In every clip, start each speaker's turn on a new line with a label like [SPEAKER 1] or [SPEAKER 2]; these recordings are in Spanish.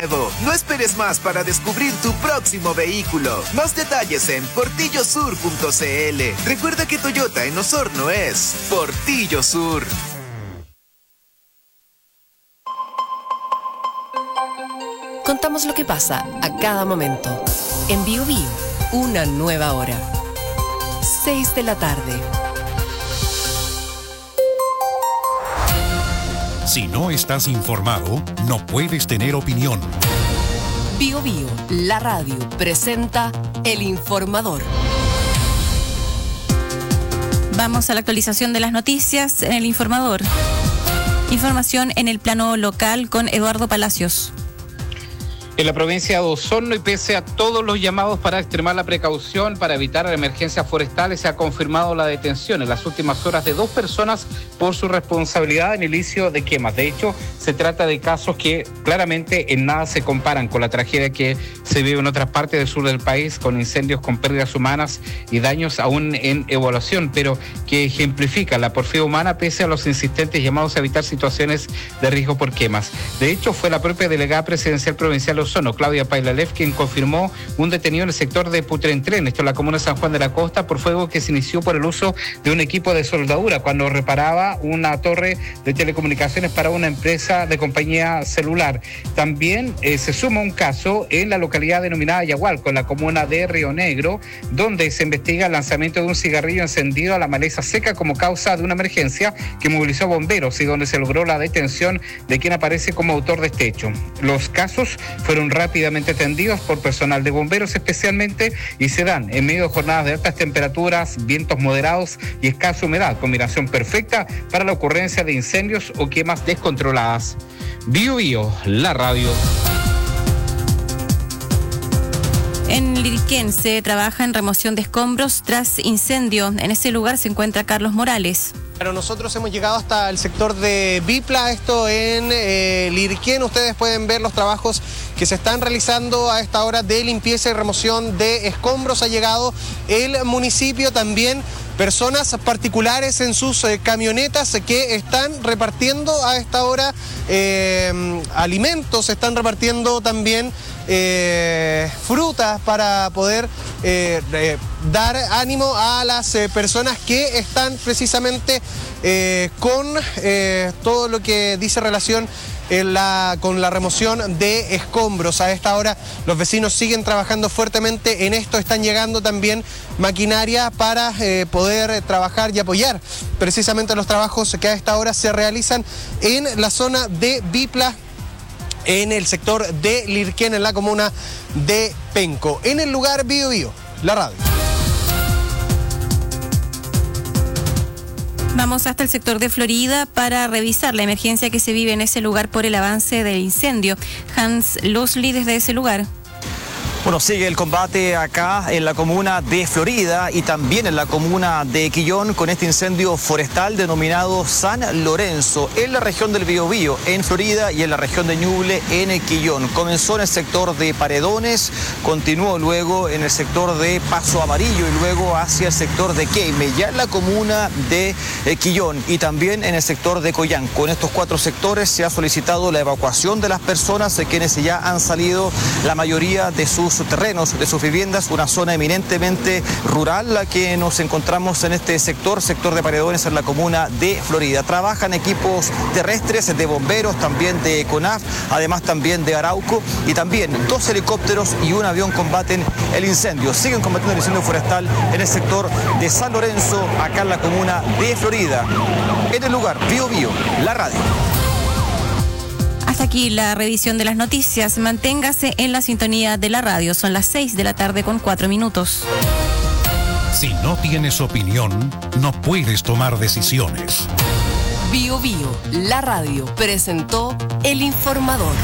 [SPEAKER 1] nuevo. No esperes más para descubrir tu próximo vehículo. Más detalles en portillosur.cl. Recuerda que Toyota en Osorno es Portillo Sur.
[SPEAKER 2] Contamos lo que pasa a cada momento. En Bio Bio, una nueva hora. 6 de la tarde.
[SPEAKER 3] Si no estás informado, no puedes tener opinión.
[SPEAKER 2] Bio Bio, la radio, presenta El Informador.
[SPEAKER 4] Vamos a la actualización de las noticias en El Informador. Información en el plano local con Eduardo Palacios.
[SPEAKER 5] En la provincia de Osorno, y pese a todos los llamados para extremar la precaución para evitar emergencias forestales, se ha confirmado la detención en las últimas horas de 2 personas por su responsabilidad en el inicio de quemas. De hecho, se trata de casos que claramente en nada se comparan con la tragedia que se vive en otras partes del sur del país, con incendios con pérdidas humanas y daños aún en evaluación, pero que ejemplifica la porfía humana pese a los insistentes llamados a evitar situaciones de riesgo por quemas. De hecho, fue la propia delegada presidencial provincial de Osorno, Claudia Pailalev, quien confirmó un detenido en el sector de Putrentrén, esto en la comuna de San Juan de la Costa, por fuego que se inició por el uso de un equipo de soldadura cuando reparaba una torre de telecomunicaciones para una empresa de compañía celular. También se suma un caso en la localidad denominada Yagualco, en la comuna de Río Negro, donde se investiga el lanzamiento de un cigarrillo encendido a la maleza seca como causa de una emergencia que movilizó bomberos y donde se logró la detención de quien aparece como autor de este hecho. Los casos fueron rápidamente atendidos por personal de bomberos especialmente y se dan en medio de jornadas de altas temperaturas, vientos moderados y escasa humedad, combinación perfecta para la ocurrencia de incendios o quemas descontroladas. Bio Bio, la radio.
[SPEAKER 4] En Liriquén se trabaja en remoción de escombros tras incendio. En ese lugar se encuentra Carlos Morales.
[SPEAKER 6] Pero nosotros hemos llegado hasta el sector de Bipla, esto en Liriquén. Ustedes pueden ver los trabajos que se están realizando a esta hora de limpieza y remoción de escombros. Ha llegado el municipio, también personas particulares en sus camionetas que están repartiendo a esta hora alimentos, están repartiendo también frutas para poder dar ánimo a las personas que están precisamente con todo lo que dice relación con la remoción de escombros. A esta hora los vecinos siguen trabajando fuertemente en esto, están llegando también maquinaria para poder trabajar y apoyar precisamente los trabajos que a esta hora se realizan en la zona de Bipla, en el sector de Liriquén, en la comuna de Penco. En el lugar Bio Bio, la radio.
[SPEAKER 4] Vamos hasta el sector de Florida para revisar la emergencia que se vive en ese lugar por el avance del incendio. Hans Lusli desde ese lugar.
[SPEAKER 7] Bueno, sigue el combate acá en la comuna de Florida y también en la comuna de Quillón con este incendio forestal denominado San Lorenzo en la región del Biobío, en Florida, y en la región de Ñuble, en Quillón. Comenzó en el sector de Paredones, continuó luego en el sector de Paso Amarillo y luego hacia el sector de Queime, ya en la comuna de Quillón y también en el sector de Coyán. Con estos 4 sectores se ha solicitado la evacuación de las personas quienes ya han salido, la mayoría de sus terrenos, de sus viviendas, una zona eminentemente rural la que nos encontramos en este sector de Paredones en la comuna de Florida. Trabajan equipos terrestres de bomberos, también de CONAF, además también de Arauco, y también 2 helicópteros y un avión combaten el incendio. Siguen combatiendo el incendio forestal en el sector de San Lorenzo, acá en la comuna de Florida. En el lugar Bio Bio, la radio.
[SPEAKER 4] Hasta aquí la revisión de las noticias. Manténgase en la sintonía de la radio. Son las 6 de la tarde con 4 minutos.
[SPEAKER 3] Si no tienes opinión, no puedes tomar decisiones.
[SPEAKER 2] Bio Bio, la radio, presentó El Informador.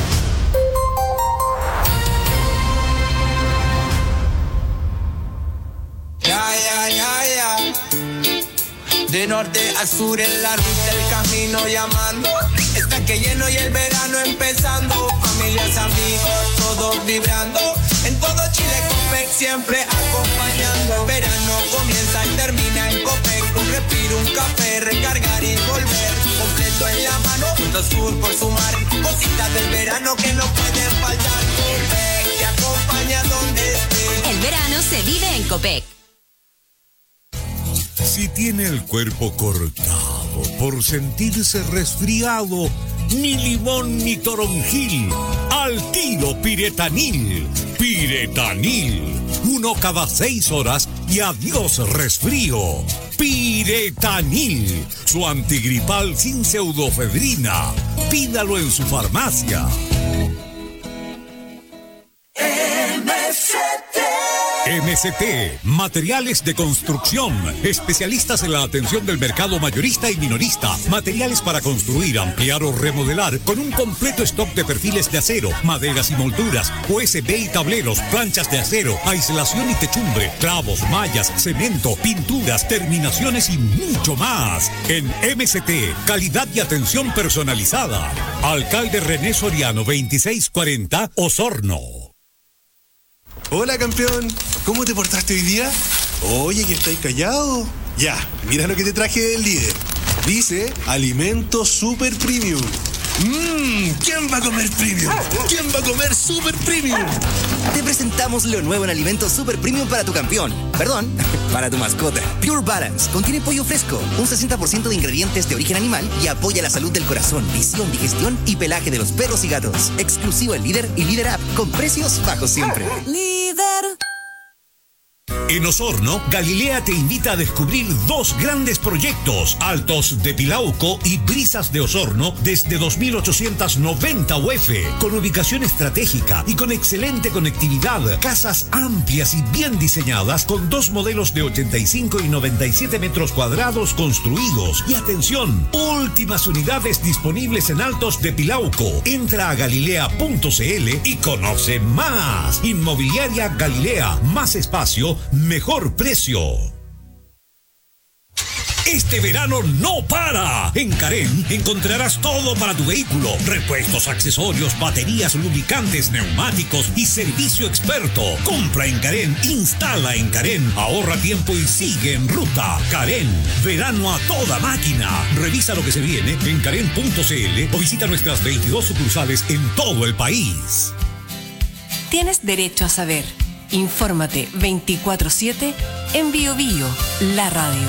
[SPEAKER 8] De norte a sur en la ruta el camino llamando. Está que lleno y el verano empezando. Familias, amigos, todos vibrando. En todo Chile Copec siempre acompañando. El verano comienza y termina en Copec. Un respiro, un café, recargar y volver. Completo en la mano, junto al sur por sumar. Cositas del verano que no pueden faltar.
[SPEAKER 2] Copec.
[SPEAKER 9] Si tiene el cuerpo cortado por sentirse resfriado, ni limón ni toronjil, al tiro Piretanil. Piretanil, 1 cada 6 horas y adiós resfrío. Piretanil, su antigripal sin pseudofedrina. Pídalo en su farmacia. MCT, materiales de construcción, especialistas en la atención del mercado mayorista y minorista, materiales para construir, ampliar o remodelar, con un completo stock de perfiles de acero, maderas y molduras, USB y tableros, planchas de acero, aislación y techumbre, clavos, mallas, cemento, pinturas, terminaciones y mucho más. En MCT, calidad y atención personalizada. Alcalde René Soriano, 2640, Osorno.
[SPEAKER 10] Hola, campeón. ¿Cómo te portaste hoy día? Oye, que estáis callado. Ya, mira lo que te traje del líder. Dice Alimento Super Premium. ¿Quién va a comer premium? ¿Quién va a comer super premium?
[SPEAKER 11] Te presentamos lo nuevo en Alimento Super Premium para tu campeón. Perdón, para tu mascota. Pure Balance. Contiene pollo fresco, un 60% de ingredientes de origen animal y apoya la salud del corazón, visión, digestión y pelaje de los perros y gatos. Exclusivo en Líder y Líder App, con precios bajos siempre.
[SPEAKER 2] Líder.
[SPEAKER 3] En Osorno, Galilea te invita a descubrir 2 grandes proyectos, Altos de Pilauco y Brisas de Osorno, desde 2.890 UF, con ubicación estratégica y con excelente conectividad, casas amplias y bien diseñadas, con 2 modelos de 85 y 97 metros cuadrados construidos. Y atención, últimas unidades disponibles en Altos de Pilauco. Entra a galilea.cl y conoce más. Inmobiliaria Galilea, más espacio, mejor precio. Este verano no para. En Carén encontrarás todo para tu vehículo: repuestos, accesorios, baterías, lubricantes, neumáticos y servicio experto. Compra en Carén, instala en Carén, ahorra tiempo y sigue en ruta. Carén, verano a toda máquina. Revisa lo que se viene en carén.cl o visita nuestras 22 sucursales en todo el país.
[SPEAKER 2] Tienes derecho a saber. Infórmate 24/7 en Bio Bio, la radio.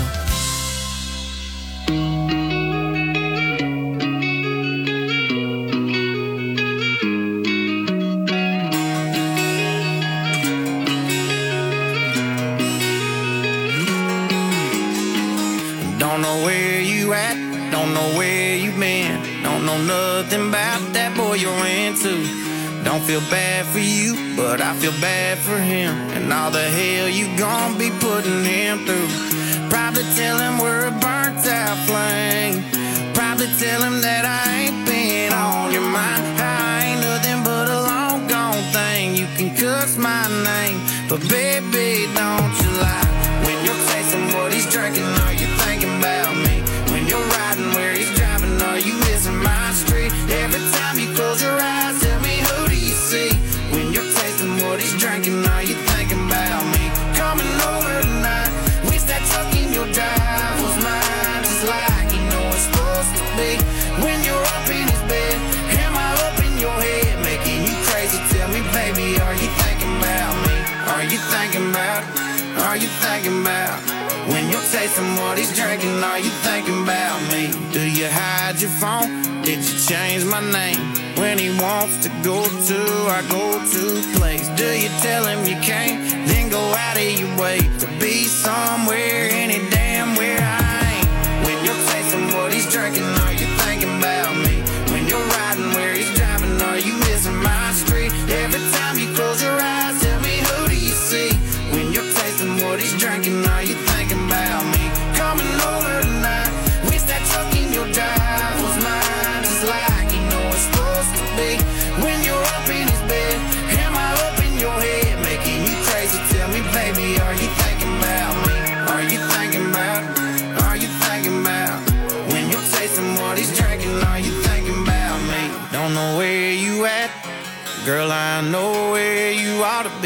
[SPEAKER 8] Don't know where you at, don't know where you been, don't know nothing about that boy you're into. Don't feel bad for you, but I feel bad for him and all the hell you gon' be putting him through. Probably tell him we're a burnt out flame. Probably tell him that I ain't been on your mind. I ain't nothing but a long gone thing. You can cuss my name, but baby, don't you lie. When you're tasting what he's drinking, are you thinking about me? When you're riding where he's driving, are you missing my street? Every time you close your eyes, tell me who do you see? When you're tasting what he's drinking, are you thinking about me? Coming over tonight, wish that truck in your drive was mine, just like you know it's supposed to be. When you're up in his bed, am I up in your head, making you crazy? Tell me, baby, are you thinking about me? Are you thinking about? Are you thinking about? When you're tasting what he's drinking, are you thinking about me? Do you hide your phone? Did you change my name? When he wants to go to our go-to place, do you tell him you can't? Then go out of your way to be somewhere, any damn where I ain't. When you're tasting what he's drinking, are you thinking about me? When you're riding where he's driving, are you missing my street? Every time you close your eyes, tell me who do you see? When you're tasting what he's drinking, are you thinking about me? Coming over tonight, wish that truck in your drive was mine, just like you know it's supposed to be. When you're up in his bed, am I up in your head, making you crazy? Tell me, baby, are you thinking about me? Are you thinking about? Are you thinking about? When you're tasting what he's drinking, are you thinking about me? Don't know where you at, girl, I know where you ought to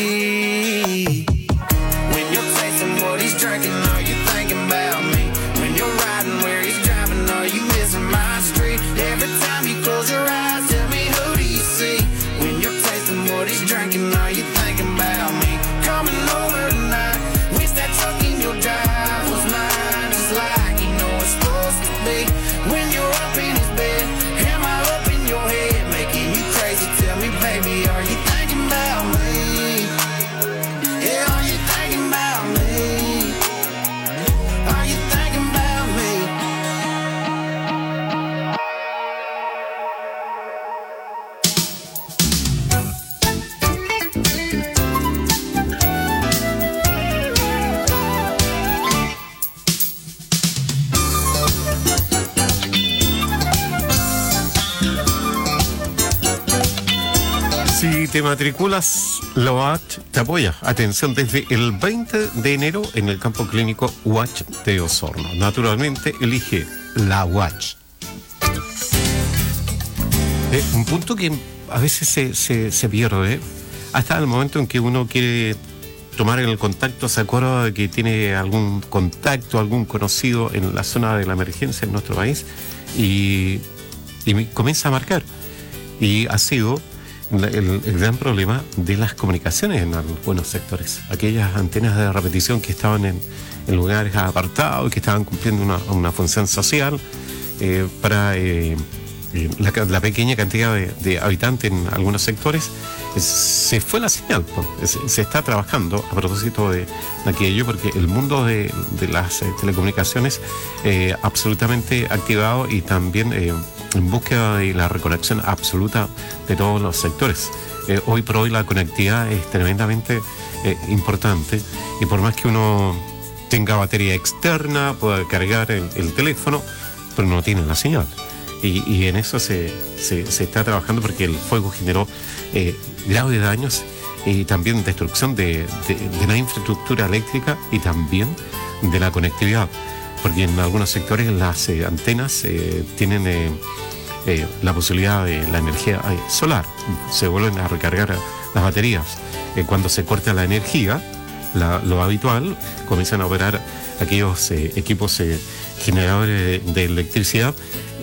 [SPEAKER 8] be. When you're tasting what he's drinking, are you thinking about me? When you're riding where he's driving, are you missing my street? Every time you close your eyes, tell me who do you see? When you're tasting what he's drinking, are you thinking about me? Coming over tonight,
[SPEAKER 12] Si te matriculas, la UACH te apoya. Atención, desde el 20 de enero en el campo clínico UACH de Osorno. Naturalmente, elige la UACH. Un punto que a veces se pierde, hasta el momento en que uno quiere tomar el contacto, se acuerda de que tiene algún contacto, algún conocido en la zona de la emergencia en nuestro país y comienza a marcar. Y ha sido el gran problema de las comunicaciones en algunos sectores. Aquellas antenas de repetición que estaban en lugares apartados y que estaban cumpliendo una función social para la pequeña cantidad de habitantes en algunos sectores, se fue la señal. Se está trabajando a propósito de aquello, porque el mundo de las telecomunicaciones absolutamente activado y también en búsqueda de la reconexión absoluta de todos los sectores. Hoy por hoy la conectividad es tremendamente importante, y por más que uno tenga batería externa, pueda cargar el teléfono, pero no tiene la señal. Y en eso se está trabajando, porque el fuego generó graves daños y también destrucción de la infraestructura eléctrica y también de la conectividad, porque en algunos sectores las antenas tienen la posibilidad de la energía solar, se vuelven a recargar las baterías. Cuando se corta la energía, lo habitual, comienzan a operar aquellos equipos generadores de electricidad,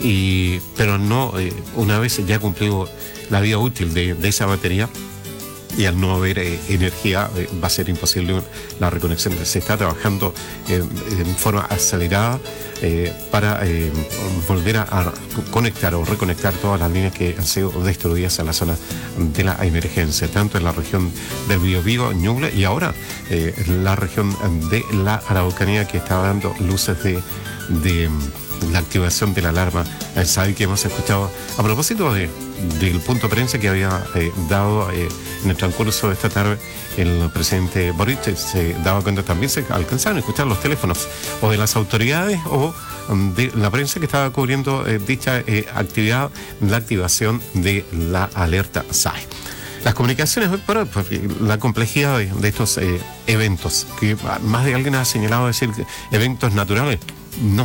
[SPEAKER 12] pero no, una vez ya cumplido la vida útil de esa batería, y al no haber energía va a ser imposible la reconexión. Se está trabajando en forma acelerada para volver a conectar o reconectar todas las líneas que han sido destruidas a la zona de la emergencia, tanto en la región del Biobío, Ñuble, y ahora en la región de la Araucanía, que está dando luces de la activación de la alarma SAI que hemos escuchado a propósito del punto de prensa que había dado en el transcurso de esta tarde el presidente Boric. Se daba cuenta, también se alcanzaron a escuchar los teléfonos o de las autoridades o de la prensa que estaba cubriendo dicha actividad, la activación de la alerta SAI. Las comunicaciones hoy por hoy, la complejidad de estos eventos, que más de alguien ha señalado decir que eventos naturales, no.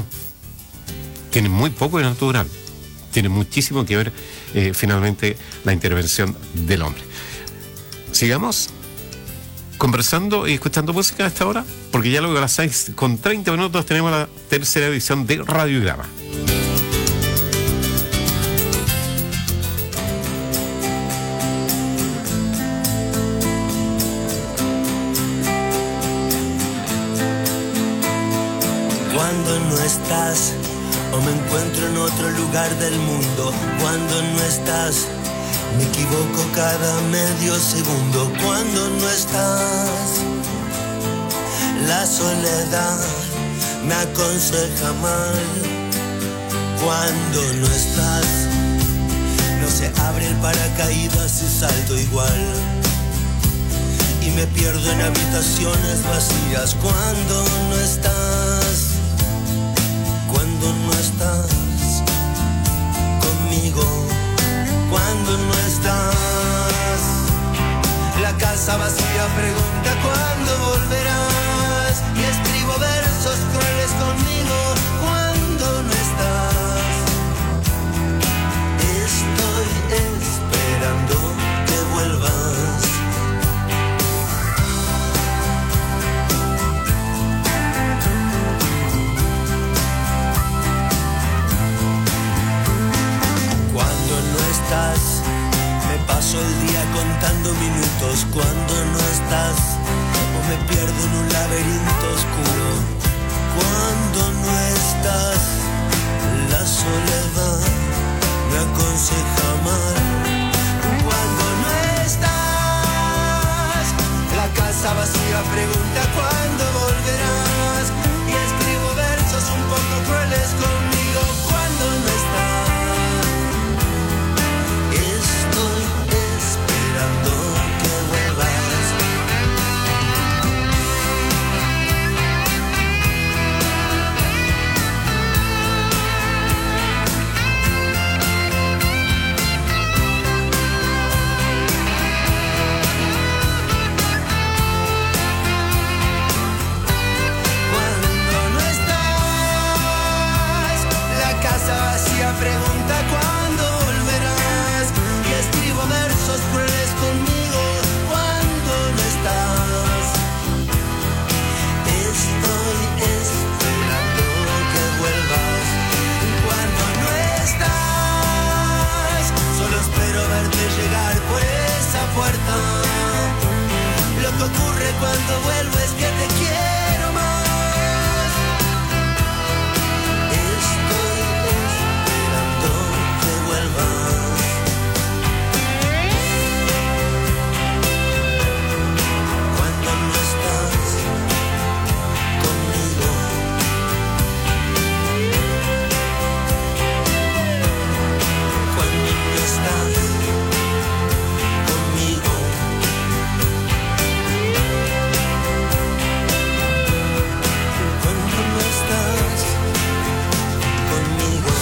[SPEAKER 12] Tiene muy poco de natural, tiene muchísimo que ver finalmente la intervención del hombre. Sigamos conversando y escuchando música a esta hora, porque ya luego a las 6:30 tenemos la tercera edición de Radiograma.
[SPEAKER 8] Cuando no estás, o me encuentro en otro lugar del mundo. Cuando no estás, me equivoco cada medio segundo. Cuando no estás, la soledad me aconseja mal. Cuando no estás, no se abre el paracaídas y salto igual. Y me pierdo en habitaciones vacías. Cuando no estás, cuando no estás conmigo, cuando no estás, la casa vacía pregunta cuándo volverás, y escribo versos crueles conmigo. Cuando no estás, estoy esperando que vuelvas. Me paso el día contando minutos. Cuando no estás, o me pierdo en un laberinto oscuro. Cuando no estás, la soledad me aconseja mal. Cuando no estás, la casa vacía pregunta cuándo volverás, y escribo versos un poco crueles conmigo. Cuando no estás, que vuelvas. siempre cuando vuelvo es que te quiero más. Estoy esperando que vuelvas. Cuando no estás conmigo. Cuando no estás conmigo. Cuando no estás conmigo.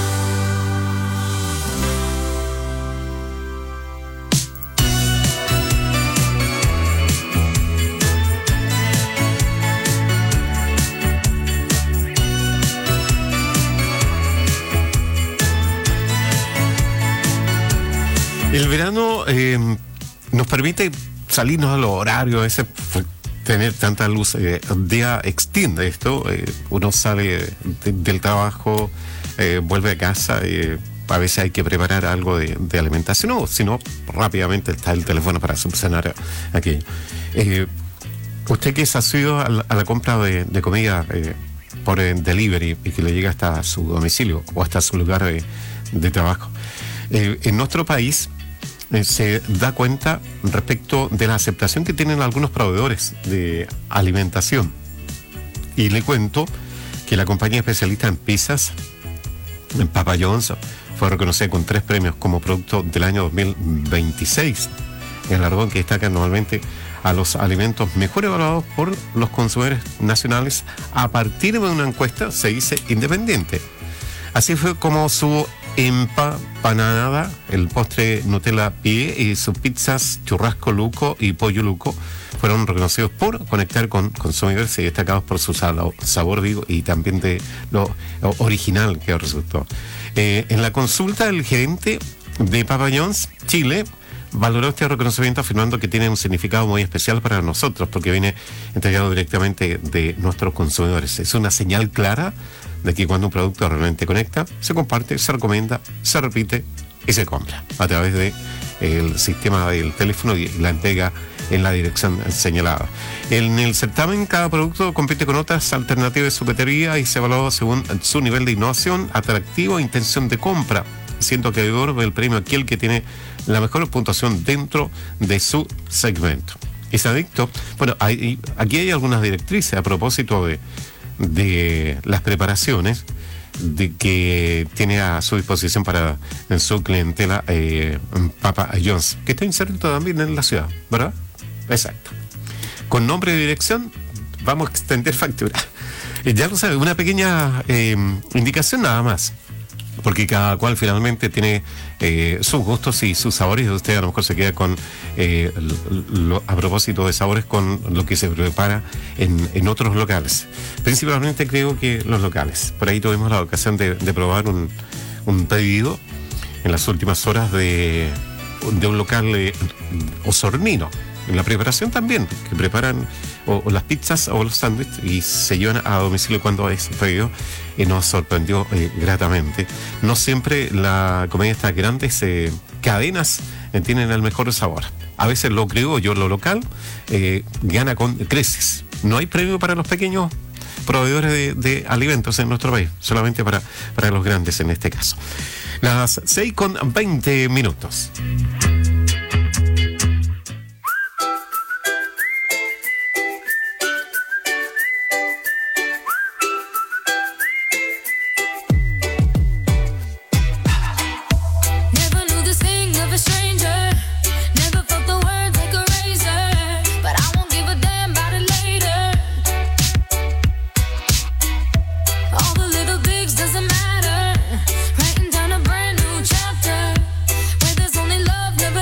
[SPEAKER 12] El verano nos permite salirnos a los horarios, a veces tener tanta luz. Un día extiende esto, uno sale del trabajo, vuelve a casa, a veces hay que preparar algo de alimentación, o si no, rápidamente está el teléfono para subsanar aquello. Usted que se ha sido a la compra de comida por delivery y que le llega hasta su domicilio o hasta su lugar de trabajo, en nuestro país se da cuenta respecto de la aceptación que tienen algunos proveedores de alimentación. Y le cuento que la compañía especialista en pizzas, Papa John's, fue reconocida con 3 premios como producto del año 2026. El galardón que destaca anualmente a los alimentos mejor evaluados por los consumidores nacionales a partir de una encuesta, se dice, independiente. Así fue como su empapanada, el postre Nutella Pie y sus pizzas churrasco Luco y pollo Luco fueron reconocidos por conectar con consumidores y destacados por su sabor vivo y también de lo original que resultó. En la consulta, el gerente de Papa John's Chile valoró este reconocimiento afirmando que tiene un significado muy especial para nosotros porque viene entregado directamente de nuestros consumidores. Es una señal clara de que cuando un producto realmente conecta, se comparte, se recomienda, se repite y se compra a través de el sistema del teléfono y la entrega en la dirección señalada. En el certamen, cada producto compite con otras alternativas de sujetería y se evalúa según su nivel de innovación, atractivo e intención de compra, siendo que acreedor el premio aquel que tiene la mejor puntuación dentro de su segmento. Es adicto. Bueno, aquí hay algunas directrices a propósito de las preparaciones de que tiene a su disposición para su clientela Papa John's, que está inserto también en la ciudad, ¿verdad? Exacto. Con nombre y dirección vamos a extender factura. Ya lo sabe, una pequeña indicación nada más, porque cada cual finalmente tiene sus gustos y sus sabores. Usted a lo mejor se queda con a propósito de sabores con lo que se prepara en otros locales, principalmente creo que los locales. Por ahí tuvimos la ocasión de probar un pedido en las últimas horas de un local osornino. En la preparación también, que preparan o las pizzas o los sándwiches y se llevan a domicilio cuando es pedido, y nos sorprendió gratamente. No siempre la comida de estas grandes cadenas tienen el mejor sabor. A veces lo criollo, lo local, gana con creces. No hay premio para los pequeños proveedores de alimentos en nuestro país, solamente para los grandes en este caso. Las 6:20.
[SPEAKER 13] Doesn't matter, writing down a brand new chapter where there's only love, never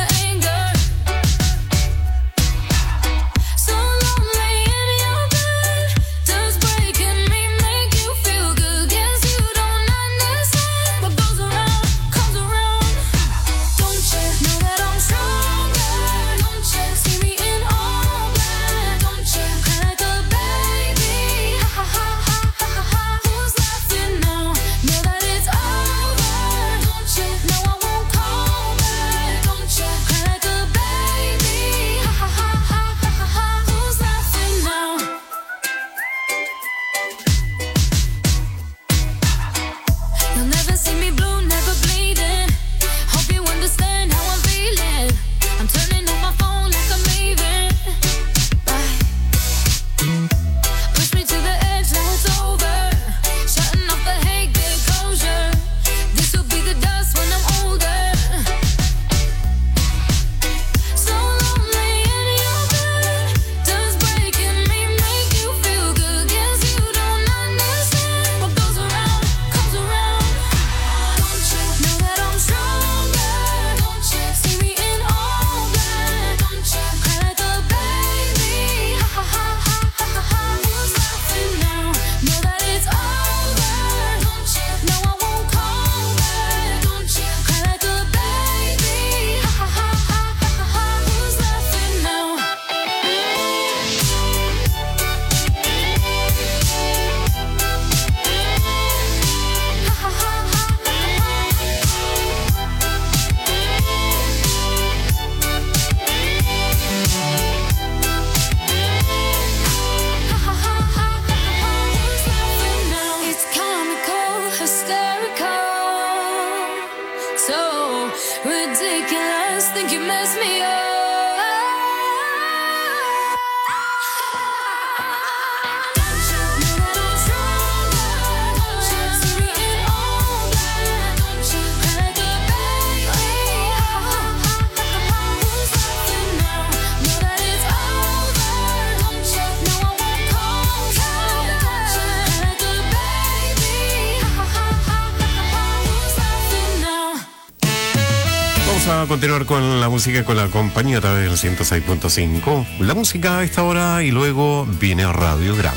[SPEAKER 12] continuar con la música con la compañía a través del 106.5. La música a esta hora y luego viene Radiograma.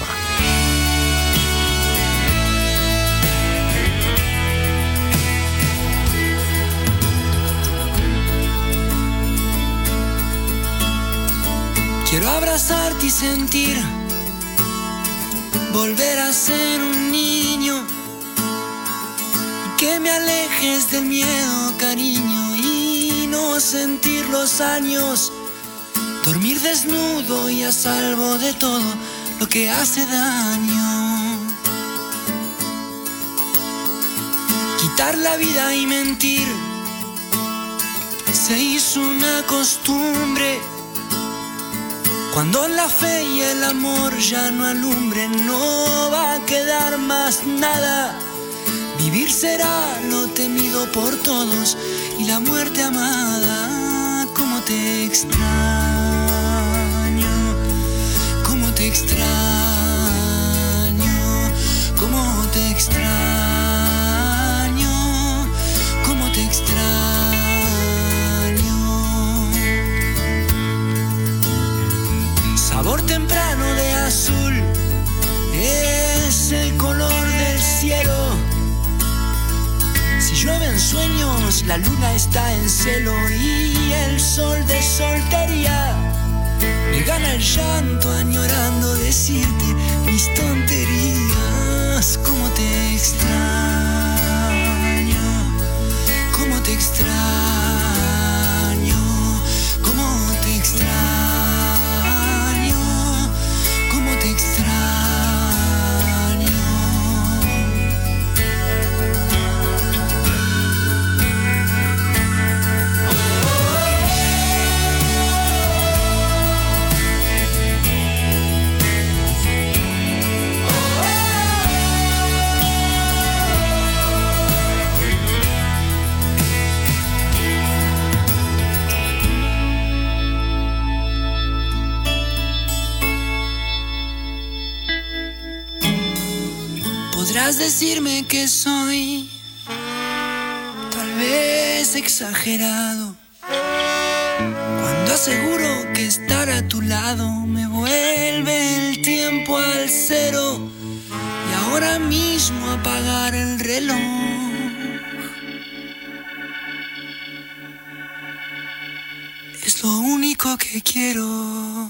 [SPEAKER 8] Quiero abrazarte y sentir, volver a ser un niño, que me alejes del miedo, cariño, y no sentir los años, dormir desnudo y a salvo de todo lo que hace daño. Quitar la vida y mentir se hizo una costumbre. Cuando la fe y el amor ya no alumbren, no va a quedar más nada. Vivir será lo temido por todos y la muerte amada. Cómo te extraño, cómo te extraño, cómo te extraño, cómo te extraño. Sabor temprano de azul es el color del cielo. Si llueven sueños, la luna está en celo y el sol de soltería me gana el llanto añorando decirte mis tonterías. Cómo te extraño, cómo te extraño, cómo te extraño. Podrás decirme que soy tal vez exagerado cuando aseguro que estar a tu lado me vuelve el tiempo al cero y ahora mismo apagar el reloj. Es lo único que quiero.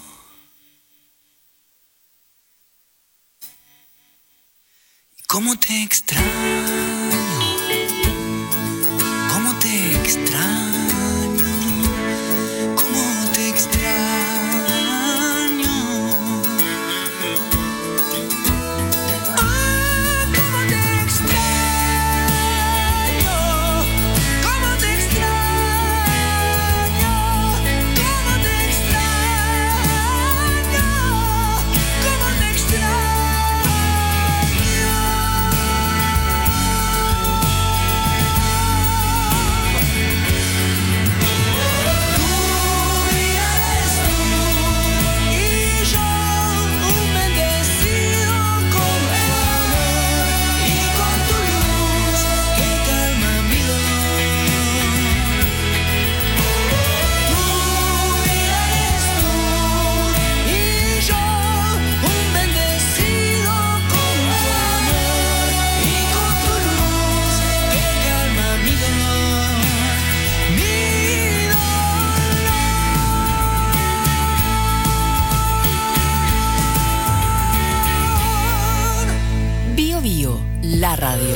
[SPEAKER 8] Cómo te extraño, cómo te extraño, cómo te extraño. Ah, cómo te extraño, cómo te extraño, cómo te extraño, cómo te extraño.
[SPEAKER 13] La radio.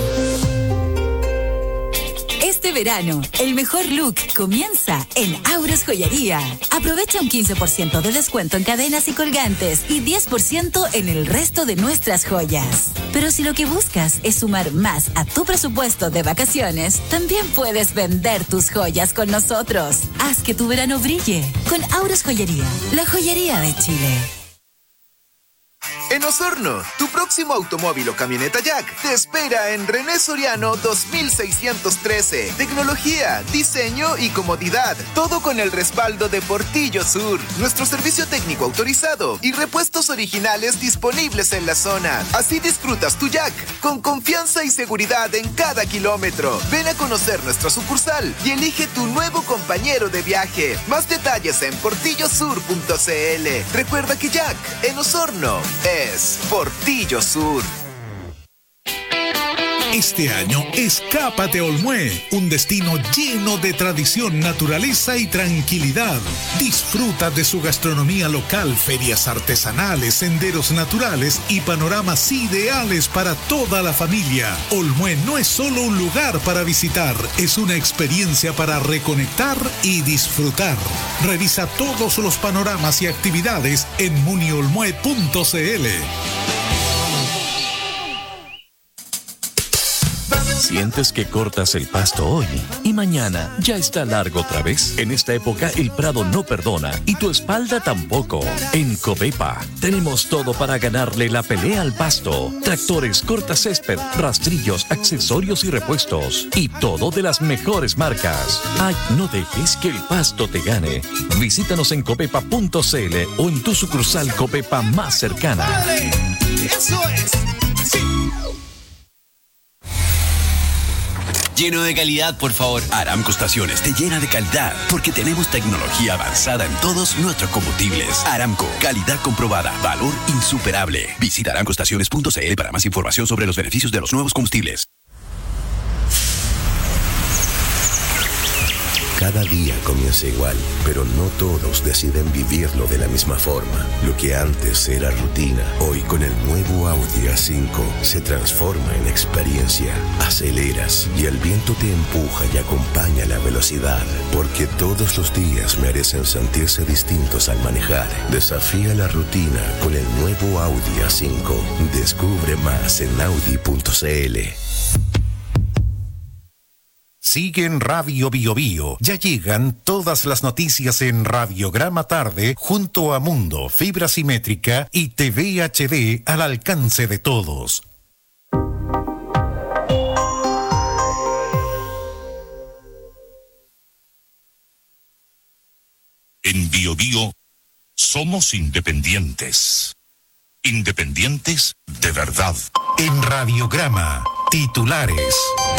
[SPEAKER 13] Este verano, el mejor look comienza en Auros Joyería. Aprovecha un 15% de descuento en cadenas y colgantes y 10% en el resto de nuestras joyas. Pero si lo que buscas es sumar más a tu presupuesto de vacaciones, también puedes vender tus joyas con nosotros. Haz que tu verano brille con Auros Joyería, la joyería de Chile.
[SPEAKER 1] En Osorno, tu próximo automóvil o camioneta Jack te espera en René Soriano 2613. Tecnología, diseño y comodidad. Todo con el respaldo de Portillo Sur. Nuestro servicio técnico autorizado y repuestos originales disponibles en la zona. Así disfrutas tu Jack con confianza y seguridad en cada kilómetro. Ven a conocer nuestra sucursal y elige tu nuevo compañero de viaje. Más detalles en portillosur.cl. Recuerda que Jack en Osorno es Portillo Sur.
[SPEAKER 3] Este año, escápate a Olmué, un destino lleno de tradición, naturaleza y tranquilidad. Disfruta de su gastronomía local, ferias artesanales, senderos naturales y panoramas ideales para toda la familia. Olmué no es solo un lugar para visitar, es una experiencia para reconectar y disfrutar. Revisa todos los panoramas y actividades en muniolmue.cl.
[SPEAKER 14] ¿Sientes que cortas el pasto hoy y mañana ya está largo otra vez? En esta época el prado no perdona y tu espalda tampoco. En Covepa tenemos todo para ganarle la pelea al pasto. Tractores, cortacésped, rastrillos, accesorios y repuestos. Y todo de las mejores marcas. Ay, no dejes que el pasto te gane. Visítanos en covepa.cl o en tu sucursal Covepa más cercana.
[SPEAKER 8] ¡Dale! ¡Eso es! ¡Sí!
[SPEAKER 15] Lleno de calidad, por favor. Aramco Estaciones te llena de calidad porque tenemos tecnología avanzada en todos nuestros combustibles. Aramco, calidad comprobada, valor insuperable. Visita aramcoestaciones.cl para más información sobre los beneficios de los nuevos combustibles.
[SPEAKER 16] Cada día comienza igual, pero no todos deciden vivirlo de la misma forma. Lo que antes era rutina, hoy con el nuevo Audi A5 se transforma en experiencia. Aceleras y el viento te empuja y acompaña la velocidad, porque todos los días merecen sentirse distintos al manejar. Desafía la rutina con el nuevo Audi A5. Descubre más en audi.cl.
[SPEAKER 9] Sigue en Radio Bio Bio. Ya llegan todas las noticias en Radiograma Tarde junto a Mundo, fibra simétrica y TV HD al alcance de todos.
[SPEAKER 3] En Bio Bio somos independientes. Independientes de verdad. En Radiograma, titulares.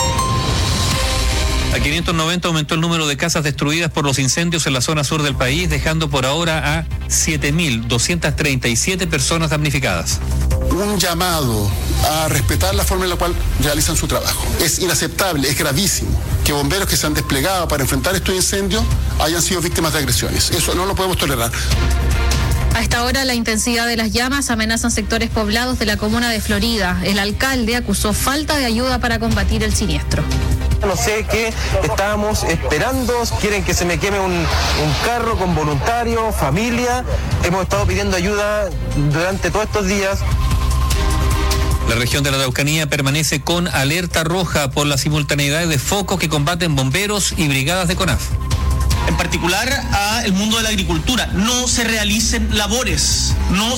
[SPEAKER 17] A 590 aumentó el número de casas destruidas por los incendios en la zona sur del país, dejando por ahora a 7.237 personas damnificadas.
[SPEAKER 18] Un llamado a respetar la forma en la cual realizan su trabajo. Es inaceptable, es gravísimo que bomberos que se han desplegado para enfrentar estos incendios hayan sido víctimas de agresiones. Eso no lo podemos tolerar.
[SPEAKER 19] A esta hora, la intensidad de las llamas amenazan sectores poblados de la comuna de Florida. El alcalde acusó falta de ayuda para combatir el siniestro.
[SPEAKER 20] No sé qué estábamos esperando, quieren que se me queme un carro con voluntarios, familia. Hemos estado pidiendo ayuda durante todos estos días.
[SPEAKER 17] La región de la Araucanía permanece con alerta roja por la simultaneidad de focos que combaten bomberos y brigadas de CONAF.
[SPEAKER 21] En particular al mundo de la agricultura, no se realicen labores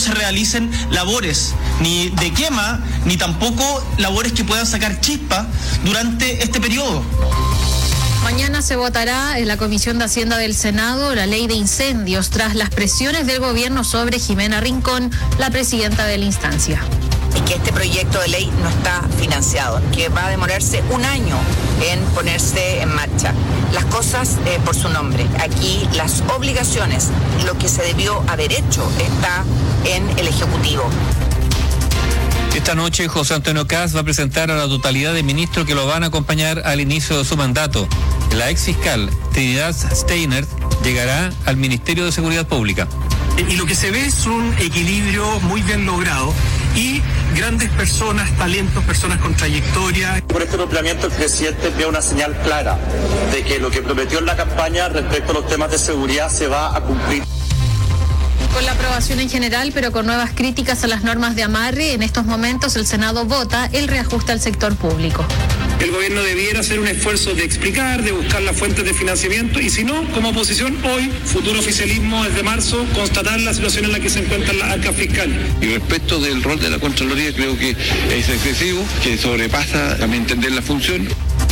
[SPEAKER 21] ni de quema, ni tampoco labores que puedan sacar chispa durante este periodo.
[SPEAKER 19] Mañana se votará en la Comisión de Hacienda del Senado la ley de incendios tras las presiones del gobierno sobre Jimena Rincón, la presidenta de la instancia.
[SPEAKER 22] Y que este proyecto de ley no está financiado, que va a demorarse un año en ponerse en marcha. Las cosas por su nombre. Aquí las obligaciones, lo que se debió haber hecho, está en el Ejecutivo.
[SPEAKER 17] Esta noche José Antonio Kast va a presentar a la totalidad de ministros que lo van a acompañar al inicio de su mandato. La ex fiscal Trinidad Steiner llegará al Ministerio de Seguridad Pública.
[SPEAKER 23] Y lo que se ve es un equilibrio muy bien logrado y grandes personas, talentos, personas con trayectoria.
[SPEAKER 24] Por este nombramiento el presidente envió una señal clara de que lo que prometió en la campaña respecto a los temas de seguridad se va a cumplir.
[SPEAKER 19] Con la aprobación en general, pero con nuevas críticas a las normas de amarre, en estos momentos el Senado vota el reajuste al sector público.
[SPEAKER 23] El gobierno debiera hacer un esfuerzo de explicar, de buscar las fuentes de financiamiento, y si no, como oposición, hoy, futuro oficialismo desde marzo, constatar la situación en la que se encuentran las arcas fiscales.
[SPEAKER 4] Y respecto del rol de la Contraloría, creo que es excesivo, que sobrepasa a mi entender la función.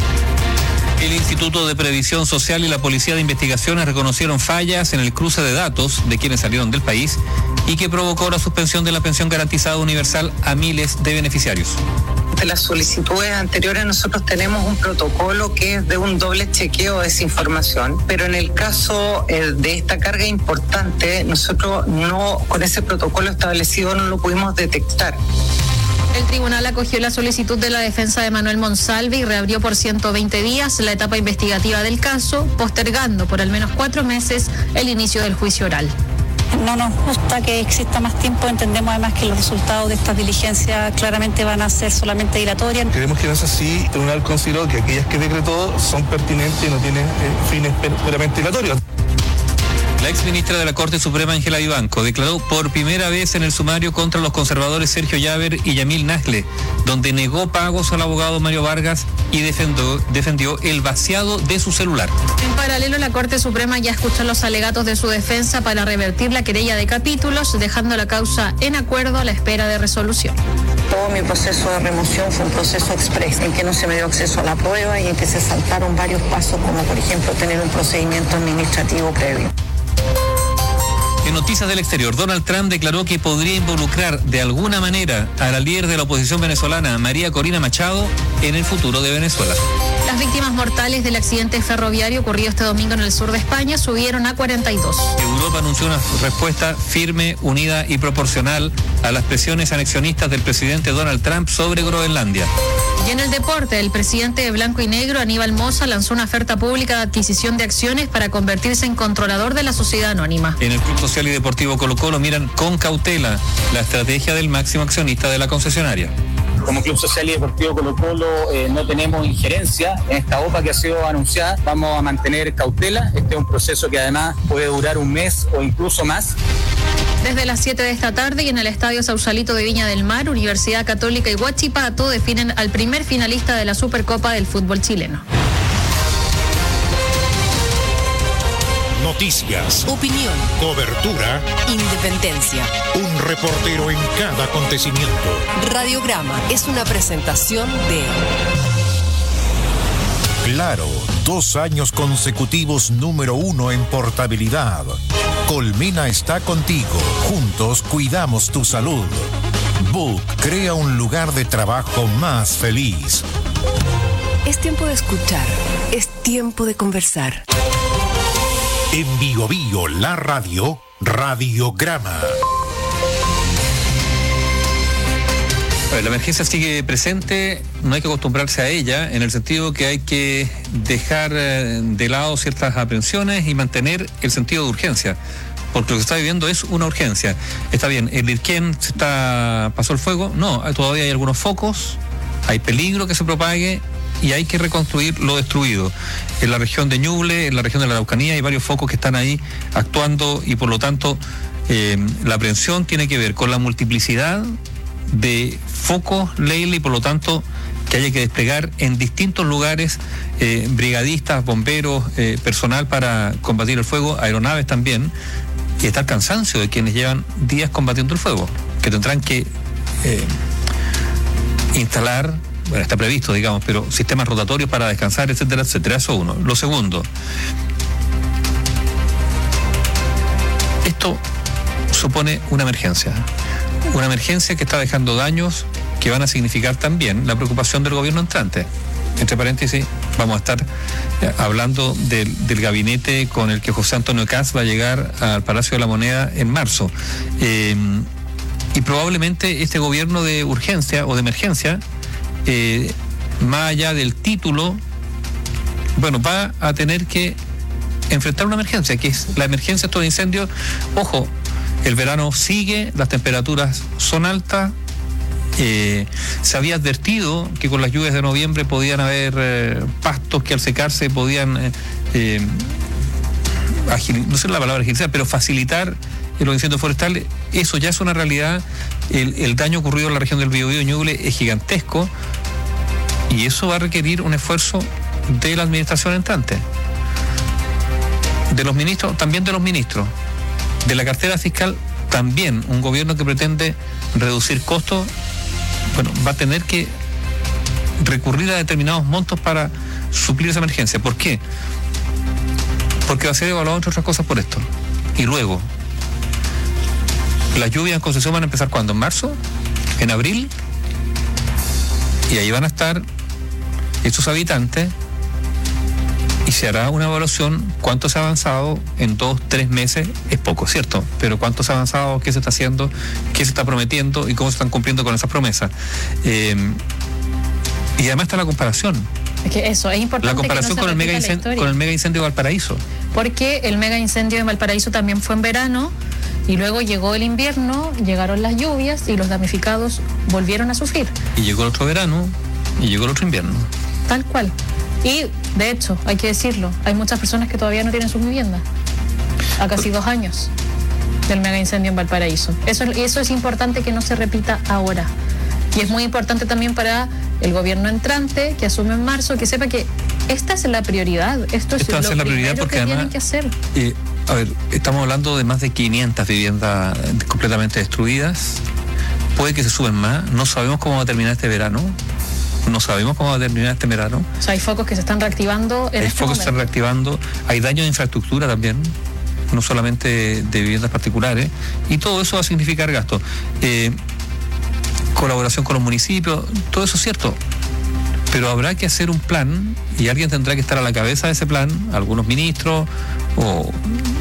[SPEAKER 17] El Instituto de Previsión Social y la Policía de Investigaciones reconocieron fallas en el cruce de datos de quienes salieron del país y que provocó la suspensión de la pensión garantizada universal a miles de beneficiarios.
[SPEAKER 5] De las solicitudes anteriores nosotros tenemos un protocolo que es de un doble chequeo de esa información, pero en el caso de esta carga importante, nosotros no, con ese protocolo establecido, no lo pudimos detectar.
[SPEAKER 19] El tribunal acogió la solicitud de la defensa de Manuel Monsalve y reabrió por 120 días la etapa investigativa del caso, postergando por al menos 4 meses el inicio del juicio oral.
[SPEAKER 6] No nos gusta que exista más tiempo, entendemos además que los resultados de estas diligencias claramente van a ser solamente dilatorias.
[SPEAKER 7] Creemos que no es así. El tribunal consideró que aquellas que decretó son pertinentes y no tienen fines puramente dilatorios.
[SPEAKER 17] La exministra de la Corte Suprema, Ángela Vivanco, declaró por primera vez en el sumario contra los conservadores Sergio Llaver y Yamil Nasle, donde negó pagos al abogado Mario Vargas y defendió el vaciado de su celular.
[SPEAKER 19] En paralelo, la Corte Suprema ya escuchó los alegatos de su defensa para revertir la querella de capítulos, dejando la causa en acuerdo a la espera de resolución.
[SPEAKER 5] Todo mi proceso de remoción fue un proceso express, en que no se me dio acceso a la prueba y en que se saltaron varios pasos, como por ejemplo tener un procedimiento administrativo previo.
[SPEAKER 17] En noticias del exterior, Donald Trump declaró que podría involucrar de alguna manera a la líder de la oposición venezolana, María Corina Machado, en el futuro de Venezuela.
[SPEAKER 19] Las víctimas mortales del accidente ferroviario ocurrido este domingo en el sur de España subieron a 42.
[SPEAKER 17] Europa anunció una respuesta firme, unida y proporcional a las presiones anexionistas del presidente Donald Trump sobre Groenlandia.
[SPEAKER 19] Y en el deporte, el presidente de Blanco y Negro, Aníbal Mosa, lanzó una oferta pública de adquisición de acciones para convertirse en controlador de la sociedad anónima.
[SPEAKER 17] En el Club Social y Deportivo Colo-Colo miran con cautela la estrategia del máximo accionista de la concesionaria.
[SPEAKER 25] Como Club Social y Deportivo Colo-Colo no tenemos injerencia en esta OPA que ha sido anunciada. Vamos a mantener cautela. Este es un proceso que además puede durar un mes o incluso más.
[SPEAKER 19] Desde las 7 de esta tarde y en el Estadio Sausalito de Viña del Mar, Universidad Católica y Huachipato definen al primer finalista de la Supercopa del fútbol chileno.
[SPEAKER 3] Noticias,
[SPEAKER 2] opinión,
[SPEAKER 3] cobertura,
[SPEAKER 2] independencia.
[SPEAKER 3] Un reportero en cada acontecimiento.
[SPEAKER 2] Radiograma es una presentación de
[SPEAKER 3] Claro, 2 años consecutivos número 1 en portabilidad. Colmena está contigo. Juntos cuidamos tu salud. Book crea un lugar de trabajo más feliz.
[SPEAKER 2] Es tiempo de escuchar. Es tiempo de conversar.
[SPEAKER 3] En Bio Bio, la radio, Radiograma.
[SPEAKER 17] La emergencia sigue presente, no hay que acostumbrarse a ella, en el sentido que hay que dejar de lado ciertas aprensiones y mantener el sentido de urgencia, porque lo que se está viviendo es una urgencia. Está bien, el Irquén pasó el fuego, no, todavía hay algunos focos, hay peligro que se propague y hay que reconstruir lo destruido. En la región de Ñuble, en la región de la Araucanía, hay varios focos que están ahí actuando y por lo tanto la aprehensión tiene que ver con la multiplicidad de focos, Leila, y por lo tanto que haya que desplegar en distintos lugares brigadistas, bomberos, personal para combatir el fuego, aeronaves también, y está el cansancio de quienes llevan días combatiendo el fuego, que tendrán que instalar, bueno, está previsto, digamos, pero sistemas rotatorios para descansar, etcétera, etcétera. Eso uno. Lo segundo, esto supone una emergencia que está dejando daños que van a significar también la preocupación del gobierno entrante. Entre paréntesis, vamos a estar hablando del gabinete con el que José Antonio Kast va a llegar al Palacio de la Moneda en marzo. Y probablemente este gobierno de urgencia o de emergencia, más allá del título, bueno, va a tener que enfrentar una emergencia, que es la emergencia de estos incendios. Ojo, el verano sigue, las temperaturas son altas. Se había advertido que con las lluvias de noviembre podían haber pastos que al secarse podían, no sé la palabra agilizar, pero facilitar los incendios forestales. Eso ya es una realidad. El daño ocurrido en la región del Biobío y Ñuble es gigantesco. Y eso va a requerir un esfuerzo de la administración entrante, de los ministros, también de los ministros, de la cartera fiscal también. Un gobierno que pretende reducir costos, bueno, va a tener que recurrir a determinados montos para suplir esa emergencia. ¿Por qué? Porque va a ser evaluado, entre otras cosas, por esto. Y luego, las lluvias en Concepción van a empezar ¿cuándo? ¿En marzo? ¿En abril? Y ahí van a estar estos habitantes y se hará una evaluación. ¿Cuánto se ha avanzado en 2-3 meses? Es poco, ¿cierto? Pero ¿cuánto se ha avanzado? ¿Qué se está haciendo? ¿Qué se está prometiendo? ¿Y cómo se están cumpliendo con esas promesas? Y además está la comparación.
[SPEAKER 19] Es que eso es importante.
[SPEAKER 17] La comparación
[SPEAKER 19] que no
[SPEAKER 17] con el mega incendio de Valparaíso.
[SPEAKER 19] Porque el mega incendio de Valparaíso también fue en verano y luego llegó el invierno, llegaron las lluvias y los damnificados volvieron a sufrir.
[SPEAKER 17] Y llegó el otro verano y llegó el otro invierno.
[SPEAKER 19] Tal cual. Y de hecho, hay que decirlo, hay muchas personas que todavía no tienen sus viviendas. A casi 2 años del mega incendio en Valparaíso. Eso es importante que no se repita ahora. Y es muy importante también para el gobierno entrante, que asume en marzo, que sepa que esta es la prioridad. Esto es lo primero que tienen que hacer.
[SPEAKER 17] A ver, estamos hablando de más de 500 viviendas completamente destruidas. Puede que se suben más. No sabemos cómo va a terminar este verano. O sea, hay focos que se están reactivando en este momento. Se están reactivando. Hay daño de infraestructura también, no solamente de viviendas particulares. Y todo eso va a significar gasto. Colaboración con los municipios, todo eso es cierto, pero habrá que hacer un plan y alguien tendrá que estar a la cabeza de ese plan, algunos ministros o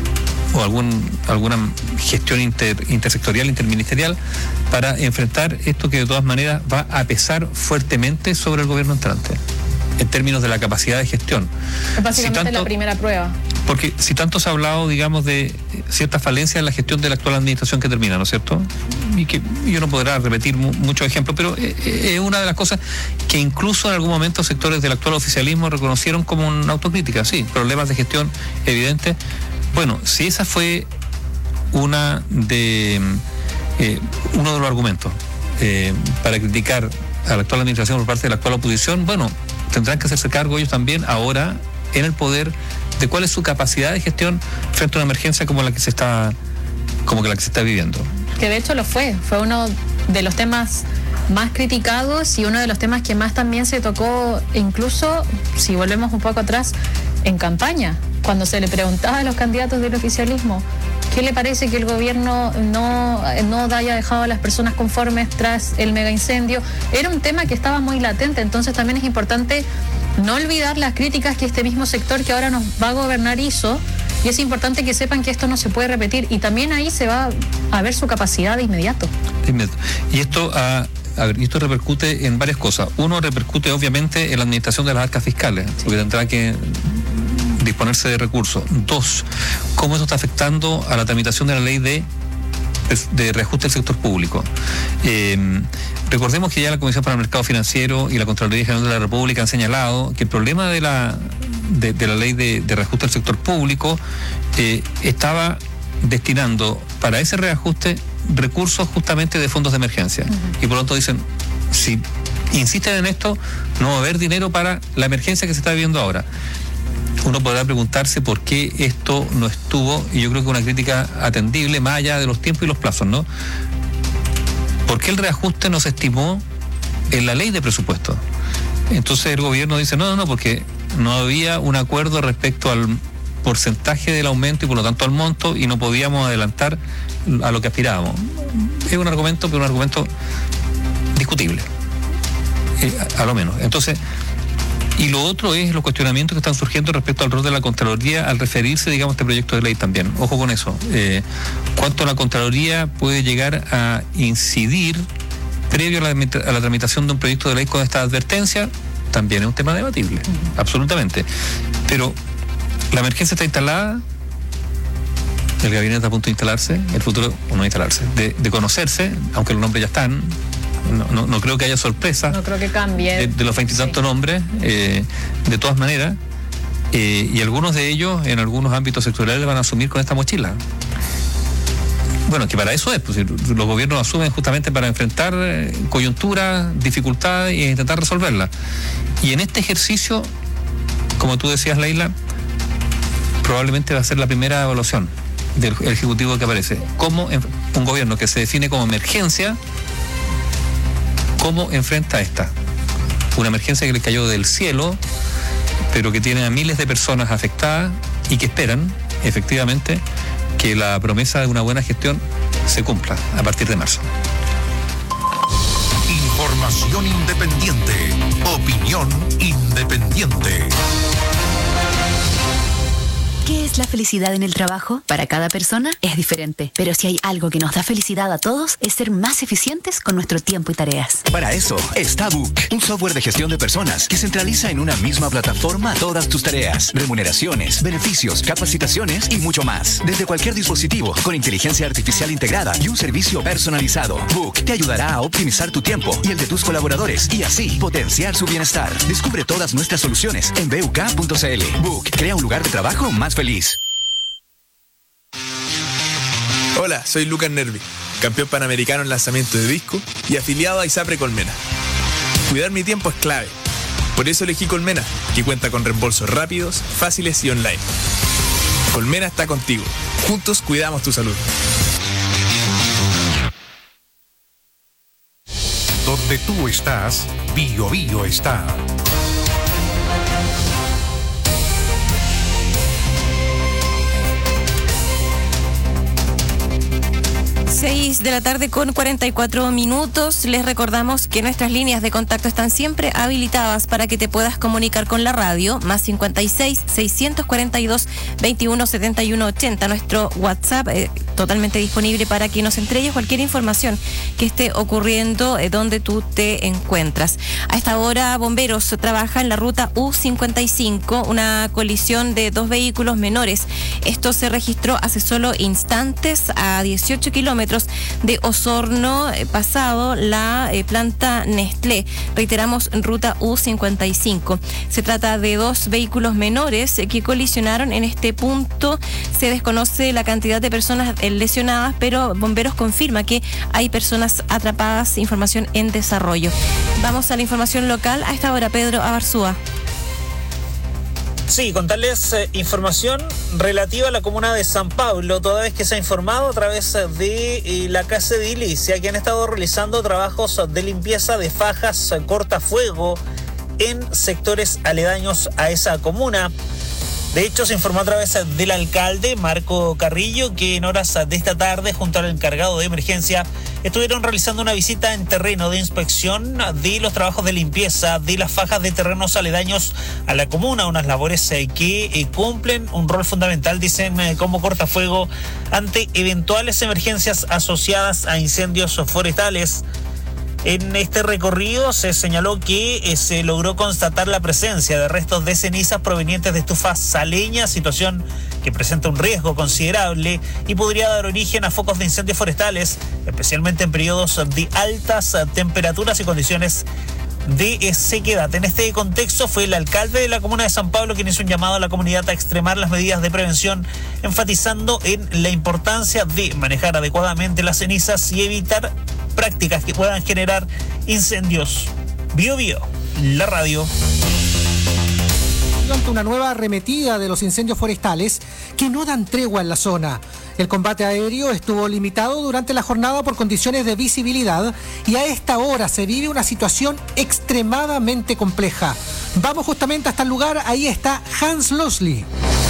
[SPEAKER 17] alguna gestión intersectorial, interministerial, para enfrentar esto que de todas maneras va a pesar fuertemente sobre el gobierno entrante en términos de la capacidad de gestión.
[SPEAKER 19] Es básicamente la primera prueba.
[SPEAKER 17] Porque si tanto se ha hablado, digamos, de ciertas falencias en la gestión de la actual administración que termina, ¿no es cierto? Y que yo no podrá repetir muchos ejemplos, pero es una de las cosas que incluso en algún momento sectores del actual oficialismo reconocieron como una autocrítica, sí, problemas de gestión evidentes. Bueno, si esa fue uno de los argumentos para criticar a la actual administración por parte de la actual oposición, bueno, tendrán que hacerse cargo ellos también ahora en el poder de cuál es su capacidad de gestión frente a una emergencia como la que se está viviendo.
[SPEAKER 19] Que de hecho fue uno de los temas más criticados y uno de los temas que más también se tocó, incluso si volvemos un poco atrás, en campaña, cuando se le preguntaba a los candidatos del oficialismo ¿qué le parece que el gobierno no haya dejado a las personas conformes tras el mega incendio? Era un tema que estaba muy latente, entonces también es importante no olvidar las críticas que este mismo sector que ahora nos va a gobernar hizo, y es importante que sepan que esto no se puede repetir, y también ahí se va a ver su capacidad de inmediato.
[SPEAKER 17] Y esto esto repercute en varias cosas. Uno, repercute obviamente en la administración de las arcas fiscales, porque tendrá que disponerse de recursos. 2, cómo eso está afectando a la tramitación de la ley de reajuste del sector público. Recordemos que ya la Comisión para el Mercado Financiero y la Contraloría General de la República han señalado que el problema de la ley de reajuste del sector público estaba destinando para ese reajuste recursos justamente de fondos de emergencia. Y por lo tanto dicen, si insisten en esto, no va a haber dinero para la emergencia que se está viviendo ahora. Uno podrá preguntarse por qué esto no estuvo, y yo creo que una crítica atendible, más allá de los tiempos y los plazos, ¿no? ¿Por qué el reajuste no se estimó en la ley de presupuesto? Entonces el gobierno dice, no, porque no había un acuerdo respecto al porcentaje del aumento y por lo tanto al monto, y no podíamos adelantar a lo que aspirábamos. Es un argumento, pero un argumento discutible, a lo menos. Entonces, y lo otro es los cuestionamientos que están surgiendo respecto al rol de la Contraloría al referirse, digamos, a este proyecto de ley también. Ojo con eso. ¿Cuánto la Contraloría puede llegar a incidir previo a la tramitación de un proyecto de ley con esta advertencia? También es un tema debatible, absolutamente. Pero la emergencia está instalada, el gabinete está a punto de instalarse, el futuro no instalarse, de conocerse, aunque los nombres ya están. No creo que haya sorpresa.
[SPEAKER 19] No creo que cambie.
[SPEAKER 17] De los 20 y tantos nombres, de todas maneras, y algunos de ellos en algunos ámbitos sectoriales van a asumir con esta mochila. bueno, que para eso es, pues, los gobiernos asumen justamente para enfrentar coyunturas, dificultades e intentar resolverlas. Y en este ejercicio, como tú decías, Leila, probablemente va a ser la primera evaluación del Ejecutivo que aparece. ¿Cómo un gobierno que se define como emergencia, cómo enfrenta esta? Una emergencia que le cayó del cielo, pero que tiene a miles de personas afectadas y que esperan, efectivamente, que la promesa de una buena gestión se cumpla a partir de marzo.
[SPEAKER 3] Información independiente. Opinión independiente.
[SPEAKER 1] ¿Qué es la felicidad en el trabajo? Para cada persona es diferente, pero si hay algo que nos da felicidad a todos es ser más eficientes con nuestro tiempo y tareas.
[SPEAKER 10] Para eso está Book, un software de gestión de personas que centraliza en una misma plataforma todas tus tareas, remuneraciones, beneficios, capacitaciones y mucho más. Desde cualquier dispositivo, con inteligencia artificial integrada y un servicio personalizado. Book te ayudará a optimizar tu tiempo y el de tus colaboradores y así potenciar su bienestar. Descubre todas nuestras soluciones en buk.cl. Book crea un lugar de trabajo más feliz.
[SPEAKER 11] Hola, soy Lucas Nervi, campeón panamericano en lanzamiento de disco y afiliado a ISAPRE Colmena. Cuidar mi tiempo es clave. Por eso elegí Colmena, que cuenta con reembolsos rápidos, fáciles y online. Colmena está contigo. Juntos cuidamos tu salud.
[SPEAKER 3] Donde tú estás, Bio Bio está.
[SPEAKER 12] 6 de la tarde con 44 minutos. Les recordamos que nuestras líneas de contacto están siempre habilitadas para que te puedas comunicar con la radio. Más 56 642 21 71 80. Nuestro WhatsApp totalmente disponible para que nos entregues cualquier información que esté ocurriendo donde tú te encuentras. A esta hora, bomberos trabajan en la ruta U55, una colisión de dos vehículos menores. Esto se registró hace solo instantes a 18 kilómetros de Osorno, pasado la planta Nestlé. Reiteramos, ruta U55. Se trata de dos vehículos menores que colisionaron en este punto. Se desconoce la cantidad de personas lesionadas, pero bomberos confirma que hay personas atrapadas. Información en desarrollo. Vamos a la información local. A esta hora, Pedro Abarzúa.
[SPEAKER 13] Sí, contarles información relativa a la comuna de San Pablo, toda vez que se ha informado a través de la Casa Edilicia que han estado realizando trabajos de limpieza de fajas cortafuego en sectores aledaños a esa comuna. De hecho, se informó a través del alcalde Marco Carrillo que en horas de esta tarde, junto al encargado de emergencia, estuvieron realizando una visita en terreno de inspección de los trabajos de limpieza de las fajas de terrenos aledaños a la comuna, unas labores que cumplen un rol fundamental, dicen, como cortafuego ante eventuales emergencias asociadas a incendios forestales. En este recorrido se señaló que se logró constatar la presencia de restos de cenizas provenientes de estufas saleñas, situación que presenta un riesgo considerable y podría dar origen a focos de incendios forestales, especialmente en periodos de altas temperaturas y condiciones de sequedad. En este contexto fue el alcalde de la comuna de San Pablo quien hizo un llamado a la comunidad a extremar las medidas de prevención, enfatizando en la importancia de manejar adecuadamente las cenizas y evitar prácticas que puedan generar incendios. Bio Bio, la radio.
[SPEAKER 26] Ante una nueva arremetida de los incendios forestales que no dan tregua en la zona. El combate aéreo estuvo limitado durante la jornada por condiciones de visibilidad y a esta hora se vive una situación extremadamente compleja. Vamos justamente hasta el lugar, ahí está Hans Losley.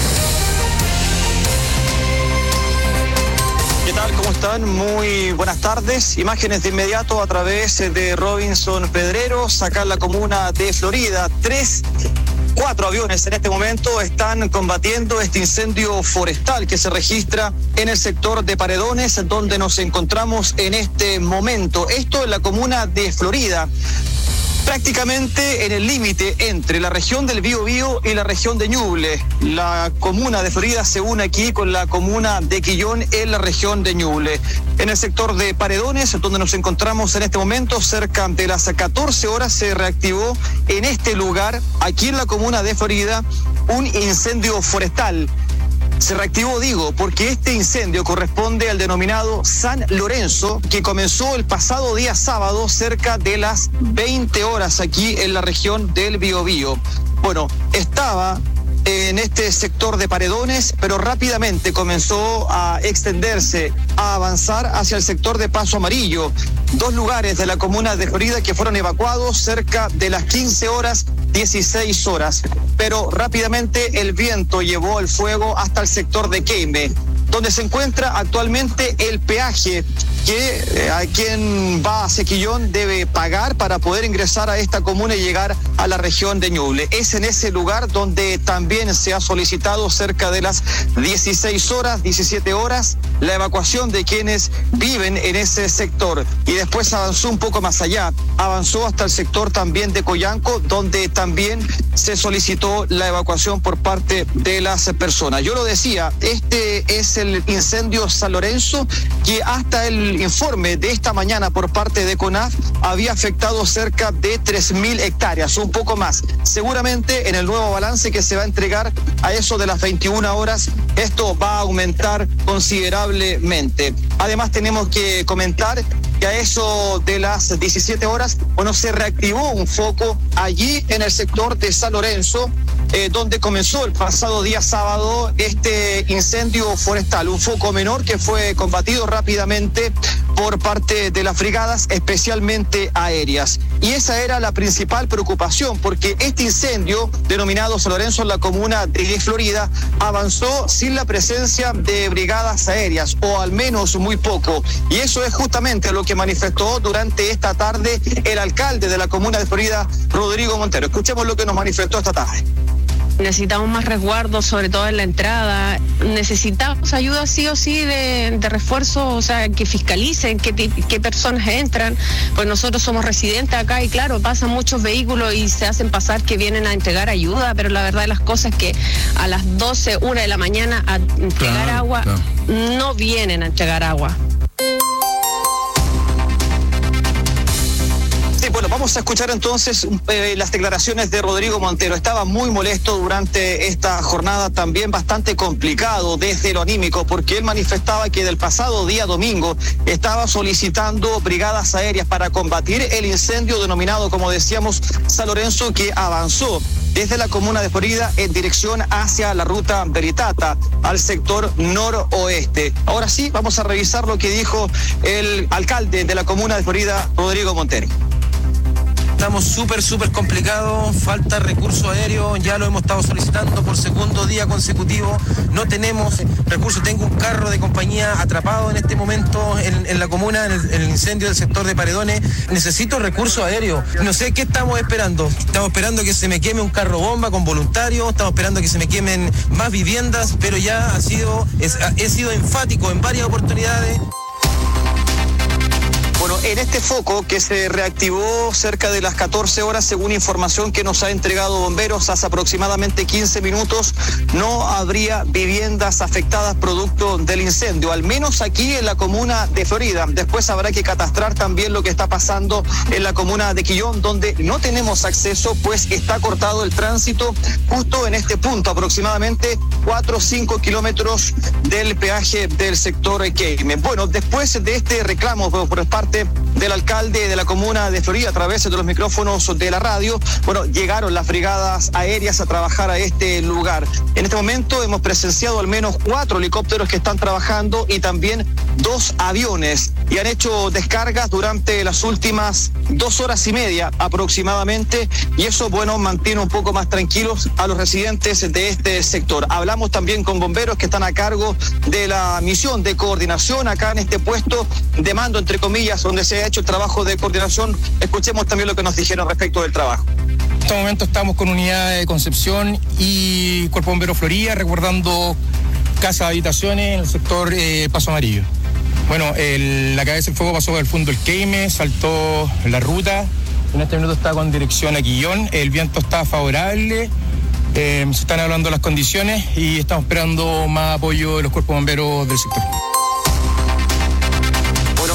[SPEAKER 27] ¿Qué tal? ¿Cómo están? Muy buenas tardes. Imágenes de inmediato a través de Robinson Pedreros, acá en la comuna de Florida. 4 aviones en este momento están combatiendo este incendio forestal que se registra en el sector de Paredones, donde nos encontramos en este momento. Esto en la comuna de Florida, prácticamente en el límite entre la región del Biobío y la región de Ñuble. La comuna de Florida se une aquí con la comuna de Quillón en la región de Ñuble. En el sector de Paredones, donde nos encontramos en este momento, cerca de las 14 horas se reactivó en este lugar, aquí en la comuna de Florida, un incendio forestal. Se reactivó, digo, porque este incendio corresponde al denominado San Lorenzo, que comenzó el pasado día sábado cerca de las 20 horas aquí en la región del Biobío. Bueno, estaba en este sector de Paredones, pero rápidamente comenzó a extenderse, a avanzar hacia el sector de Paso Amarillo. 2 lugares de la comuna de Florida que fueron evacuados cerca de las 15 horas, 16 horas. Pero rápidamente el viento llevó el fuego hasta el sector de Queime, donde se encuentra actualmente el peaje que a quien va a Sequillón debe pagar para poder ingresar a esta comuna y llegar a la región de Ñuble. Es en ese lugar donde también se ha solicitado cerca de las 16 horas, 17 horas, la evacuación de quienes viven en ese sector. Y después avanzó un poco más allá, avanzó hasta el sector también de Coyanco, donde también se solicitó la evacuación por parte de las personas. Yo lo decía, este es el incendio San Lorenzo, que hasta el informe de esta mañana por parte de CONAF había afectado cerca de 3.000 hectáreas, un poco más. Seguramente en el nuevo balance que se va a entregar a eso de las 21 horas, esto va a aumentar considerablemente. Además tenemos que comentar que a eso de las 17 horas, bueno, se reactivó un foco allí en el sector de San Lorenzo, donde comenzó el pasado día sábado este incendio forestal, un foco menor que fue combatido rápidamente por parte de las brigadas, especialmente aéreas. Y esa era la principal preocupación, porque este incendio, denominado San Lorenzo en la comuna de Florida, avanzó sin la presencia de brigadas aéreas, o al menos muy poco. Y eso es justamente lo que manifestó durante esta tarde el alcalde de la comuna de Florida, Rodrigo Montero. Escuchemos lo que nos manifestó esta tarde.
[SPEAKER 8] Necesitamos más resguardo, sobre todo en la entrada. Necesitamos ayuda sí o sí de refuerzo, o sea, que fiscalicen qué personas entran. Pues nosotros somos residentes acá y claro, pasan muchos vehículos y se hacen pasar que vienen a entregar ayuda, pero la verdad de las cosas es que a las 12, 1 de la mañana a entregar agua, no vienen a entregar agua.
[SPEAKER 27] Bueno, vamos a escuchar entonces las declaraciones de Rodrigo Montero. Estaba muy molesto durante esta jornada, también bastante complicado desde lo anímico, porque él manifestaba que del pasado día domingo estaba solicitando brigadas aéreas para combatir el incendio denominado, como decíamos, San Lorenzo, que avanzó desde la comuna de Florida en dirección hacia la ruta Veritata, al sector noroeste. Ahora sí, vamos a revisar lo que dijo el alcalde de la comuna de Florida, Rodrigo Montero.
[SPEAKER 9] Estamos súper complicados, falta recurso aéreo, ya lo hemos estado solicitando por segundo día consecutivo, no tenemos recursos. Tengo un carro de compañía atrapado en este momento en la comuna, en el incendio del sector de Paredones. Necesito recurso aéreo, no sé qué estamos esperando. Estamos esperando que se me queme un carro bomba con voluntarios, estamos esperando que se me quemen más viviendas, pero ya he sido enfático en varias oportunidades.
[SPEAKER 27] Bueno, en este foco que se reactivó cerca de las 14 horas, según información que nos ha entregado bomberos hace aproximadamente 15 minutos, no habría viviendas afectadas producto del incendio, al menos aquí en la comuna de Florida. Después habrá que catastrar también lo que está pasando en la comuna de Quillón, donde no tenemos acceso, pues está cortado el tránsito justo en este punto, aproximadamente 4 o 5 kilómetros del peaje del sector Queime. Bueno, después de este reclamo por parte del alcalde de la comuna de Florida a través de los micrófonos de la radio, bueno, llegaron las brigadas aéreas a trabajar a este lugar. En este momento hemos presenciado al menos 4 helicópteros que están trabajando y también 2 aviones, y han hecho descargas durante las últimas 2 horas y media aproximadamente, y eso, bueno, mantiene un poco más tranquilos a los residentes de este sector. Hablamos también con bomberos que están a cargo de la misión de coordinación acá en este puesto de mando, entre comillas, donde se ha hecho el trabajo de coordinación. Escuchemos también lo que nos dijeron respecto del trabajo.
[SPEAKER 14] En este momento estamos con unidad de Concepción y Cuerpo Bombero Florida, resguardando casas de habitaciones en el sector Paso Amarillo. Bueno, la cabeza del fuego pasó por el fondo del Queime, saltó la ruta. En este minuto está con dirección a Quillón. El viento está favorable. Se están hablando las condiciones y estamos esperando más apoyo de los cuerpos bomberos del sector.
[SPEAKER 27] Acá en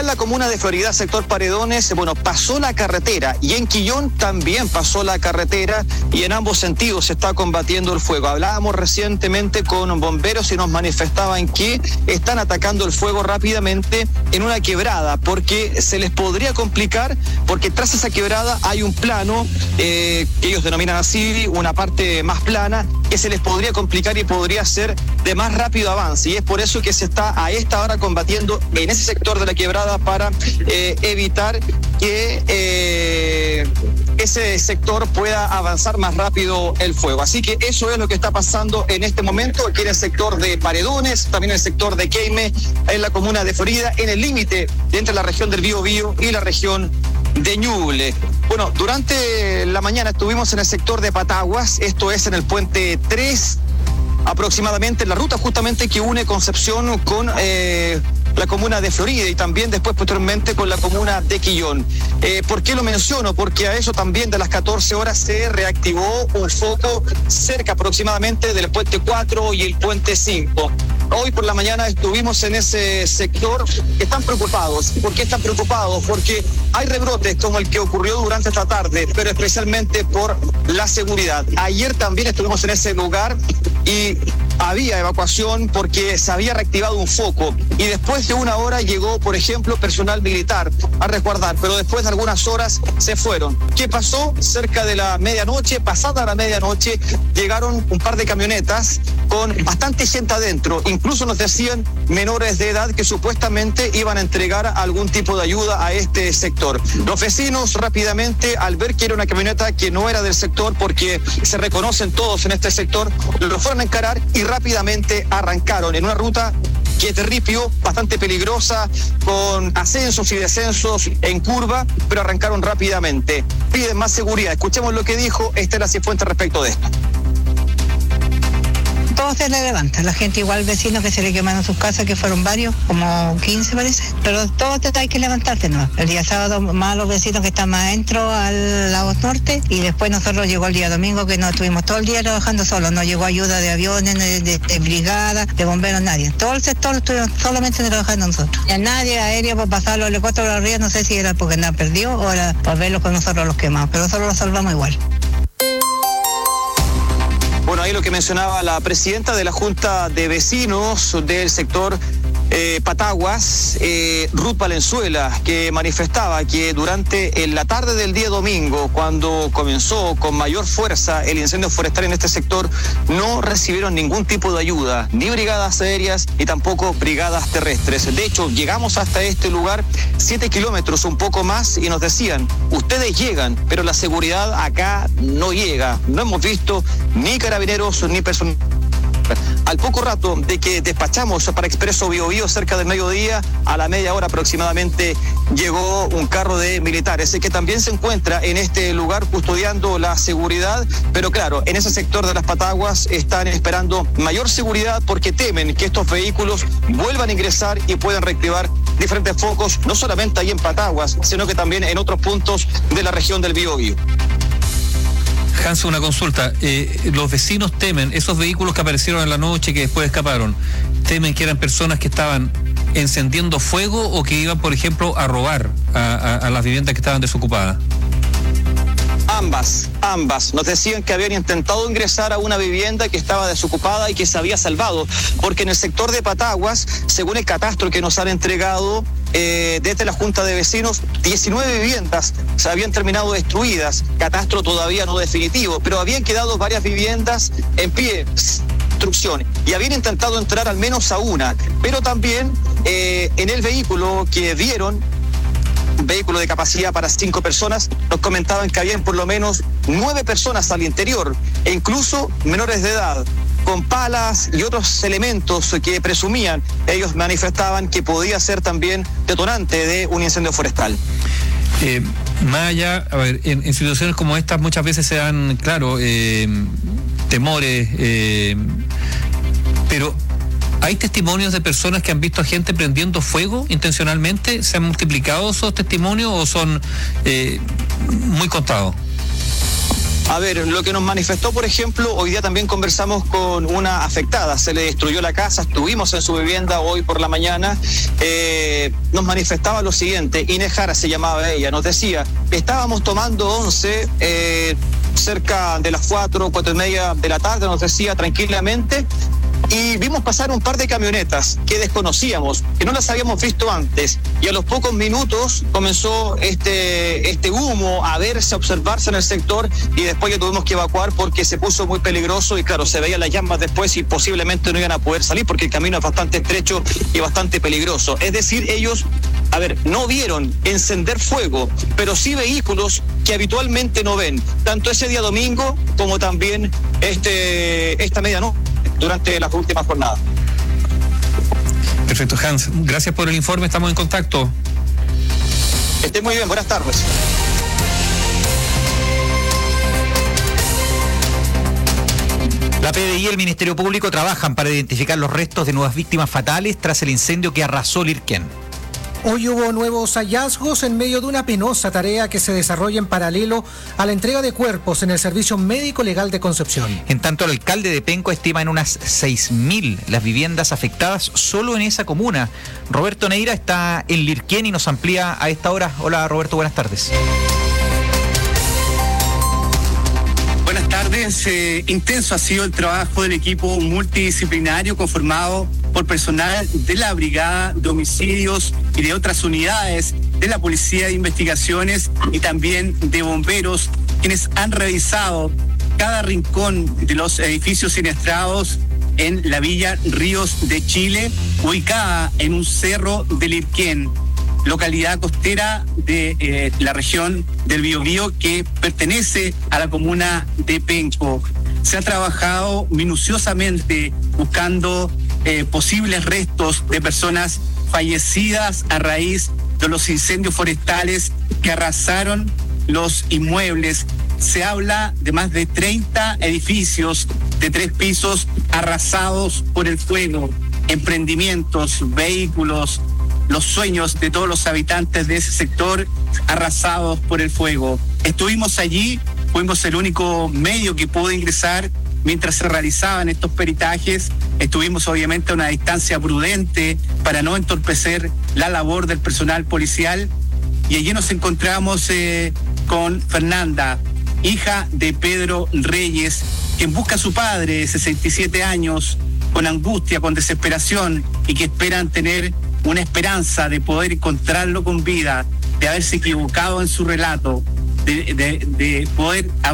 [SPEAKER 27] la comuna de Florida, sector Paredones, pasó la carretera, y en Quillón también pasó la carretera, y en ambos sentidos se está combatiendo el fuego. Hablábamos recientemente con bomberos y nos manifestaban que están atacando el fuego rápidamente en una quebrada, porque se les podría complicar, porque tras esa quebrada hay un plano que ellos denominan así, una parte más plana, que se les podría complicar y podría ser de más rápido avance, y es por eso que se está a esta hora combatiendo en ese sector de la quebrada para evitar que ese sector pueda avanzar más rápido el fuego. Así que eso es lo que está pasando en este momento aquí en el sector de Paredones, también en el sector de Queime, en la comuna de Florida, en el límite entre la región del Biobío y la región de Ñuble. Bueno, durante la mañana estuvimos en el sector de Pataguas, esto es en el puente 3, aproximadamente, la ruta justamente que une Concepción con la comuna de Florida, y también después posteriormente con la comuna de Quillón. ¿Por qué lo menciono? Porque a eso también de las 14 horas se reactivó un foco cerca aproximadamente del puente 4 y el puente 5. Hoy por la mañana estuvimos en ese sector. Están preocupados. ¿Por qué están preocupados? Porque hay rebrotes como el que ocurrió durante esta tarde, pero especialmente por la seguridad. Ayer también estuvimos en ese lugar y había evacuación porque se había reactivado un foco, y después de una hora llegó, por ejemplo, personal militar a resguardar, pero después de algunas horas se fueron. ¿Qué pasó? Cerca de la medianoche, pasada la medianoche, llegaron un par de camionetas con bastante gente adentro, incluso nos decían menores de edad que supuestamente iban a entregar algún tipo de ayuda a este sector. Los vecinos rápidamente, al ver que era una camioneta que no era del sector, porque se reconocen todos en este sector, lo fueron a encarar y rápidamente arrancaron en una ruta que es de ripio, bastante peligrosa, con ascensos y descensos en curva, pero arrancaron rápidamente. Piden más seguridad. Escuchemos lo que dijo Estela Cifuentes respecto de esto.
[SPEAKER 15] Todo se le levanta, la gente igual, vecinos que se le quemaron sus casas, que fueron varios, como 15 parece, pero todo hay que levantarse, ¿no? El día sábado más los vecinos que están más adentro al lado norte, y después nosotros llegó el día domingo que no estuvimos todo el día trabajando solos, no llegó ayuda de aviones, de brigada, de bomberos, nadie. Todo el sector estuvimos solamente trabajando nosotros. Y a nadie aéreo por pasar los helicópteros a los ríos, no sé si era porque andaban perdidos o era por verlos con nosotros los quemamos, pero nosotros los salvamos igual.
[SPEAKER 27] Bueno, ahí lo que mencionaba la presidenta de la Junta de Vecinos del sector Pataguas, Ruth Valenzuela, que manifestaba que durante la tarde del día domingo, cuando comenzó con mayor fuerza el incendio forestal en este sector, no recibieron ningún tipo de ayuda, ni brigadas aéreas ni tampoco brigadas terrestres. De hecho, llegamos hasta este lugar 7 kilómetros, un poco más, y nos decían, ustedes llegan, pero la seguridad acá no llega. No hemos visto ni carabineros ni personal. Al poco rato de que despachamos para Expreso Biobío cerca del mediodía, a la media hora aproximadamente, llegó un carro de militares que también se encuentra en este lugar custodiando la seguridad, pero claro, en ese sector de las Pataguas están esperando mayor seguridad porque temen que estos vehículos vuelvan a ingresar y puedan reactivar diferentes focos, no solamente ahí en Pataguas, sino que también en otros puntos de la región del Biobío.
[SPEAKER 17] Hans, una consulta. Los vecinos temen, esos vehículos que aparecieron en la noche que después escaparon, ¿temen que eran personas que estaban encendiendo fuego o que iban, por ejemplo, a robar a las viviendas que estaban desocupadas?
[SPEAKER 27] Ambas. Nos decían que habían intentado ingresar a una vivienda que estaba desocupada y que se había salvado, porque en el sector de Pataguas, según el catastro que nos han entregado desde la Junta de Vecinos, 19 viviendas se habían terminado destruidas, catastro todavía no definitivo, pero habían quedado varias viviendas en pie, construcción, y habían intentado entrar al menos a una, pero también en el vehículo que vieron, un vehículo de capacidad para 5 personas, nos comentaban que habían por lo menos 9 personas al interior, e incluso menores de edad, con palas y otros elementos que presumían, ellos manifestaban que podía ser también detonante de un incendio forestal.
[SPEAKER 17] Más allá, a ver, en situaciones como estas muchas veces se dan, claro, temores, pero ¿hay testimonios de personas que han visto a gente prendiendo fuego intencionalmente? ¿Se han multiplicado esos testimonios o son muy contados?
[SPEAKER 27] A ver, lo que nos manifestó, por ejemplo, hoy día también conversamos con una afectada, se le destruyó la casa, estuvimos en su vivienda hoy por la mañana, nos manifestaba lo siguiente, Inés Jara se llamaba ella, nos decía, estábamos tomando once, cerca de las 4:30 de la tarde, nos decía tranquilamente, y vimos pasar un par de camionetas que desconocíamos, que no las habíamos visto antes, y a los pocos minutos comenzó este humo a verse, a observarse en el sector, y después ya tuvimos que evacuar porque se puso muy peligroso y claro, se veían las llamas después y posiblemente no iban a poder salir porque el camino es bastante estrecho y bastante peligroso. Es decir, ellos, no vieron encender fuego, pero sí vehículos que habitualmente no ven, tanto ese día domingo como también esta medianoche durante las últimas jornadas.
[SPEAKER 17] Perfecto, Hans. Gracias por el informe. Estamos en contacto.
[SPEAKER 27] Estén muy bien. Buenas tardes.
[SPEAKER 16] La PDI y el Ministerio Público trabajan para identificar los restos de nuevas víctimas fatales tras el incendio que arrasó Lirquén.
[SPEAKER 26] Hoy hubo nuevos hallazgos en medio de una penosa tarea que se desarrolla en paralelo a la entrega de cuerpos en el Servicio Médico Legal de Concepción.
[SPEAKER 16] En tanto, el alcalde de Penco estima en unas 6.000 las viviendas afectadas solo en esa comuna. Roberto Neira está en Lirquén y nos amplía a esta hora. Hola Roberto, buenas tardes.
[SPEAKER 18] Buenas tardes. Intenso ha sido el trabajo del equipo multidisciplinario conformado por personal de la Brigada de Homicidios y de otras unidades de la Policía de Investigaciones y también de bomberos, quienes han revisado cada rincón de los edificios siniestrados en la Villa Ríos de Chile, ubicada en un cerro de Lirquén, localidad costera de la región del Biobío que pertenece a la comuna de Penco. Se ha trabajado minuciosamente buscando posibles restos de personas fallecidas a raíz de los incendios forestales que arrasaron los inmuebles. Se habla de más de 30 edificios de 3 pisos arrasados por el fuego, emprendimientos, vehículos, los sueños de todos los habitantes de ese sector arrasados por el fuego. Estuvimos allí, fuimos el único medio que pudo ingresar mientras se realizaban estos peritajes. Estuvimos obviamente a una distancia prudente para no entorpecer la labor del personal policial, y allí nos encontramos con Fernanda, hija de Pedro Reyes, quien busca a su padre de 67 años con angustia, con desesperación, y que esperan tener una esperanza de poder encontrarlo con vida, de haberse equivocado en su relato, de poder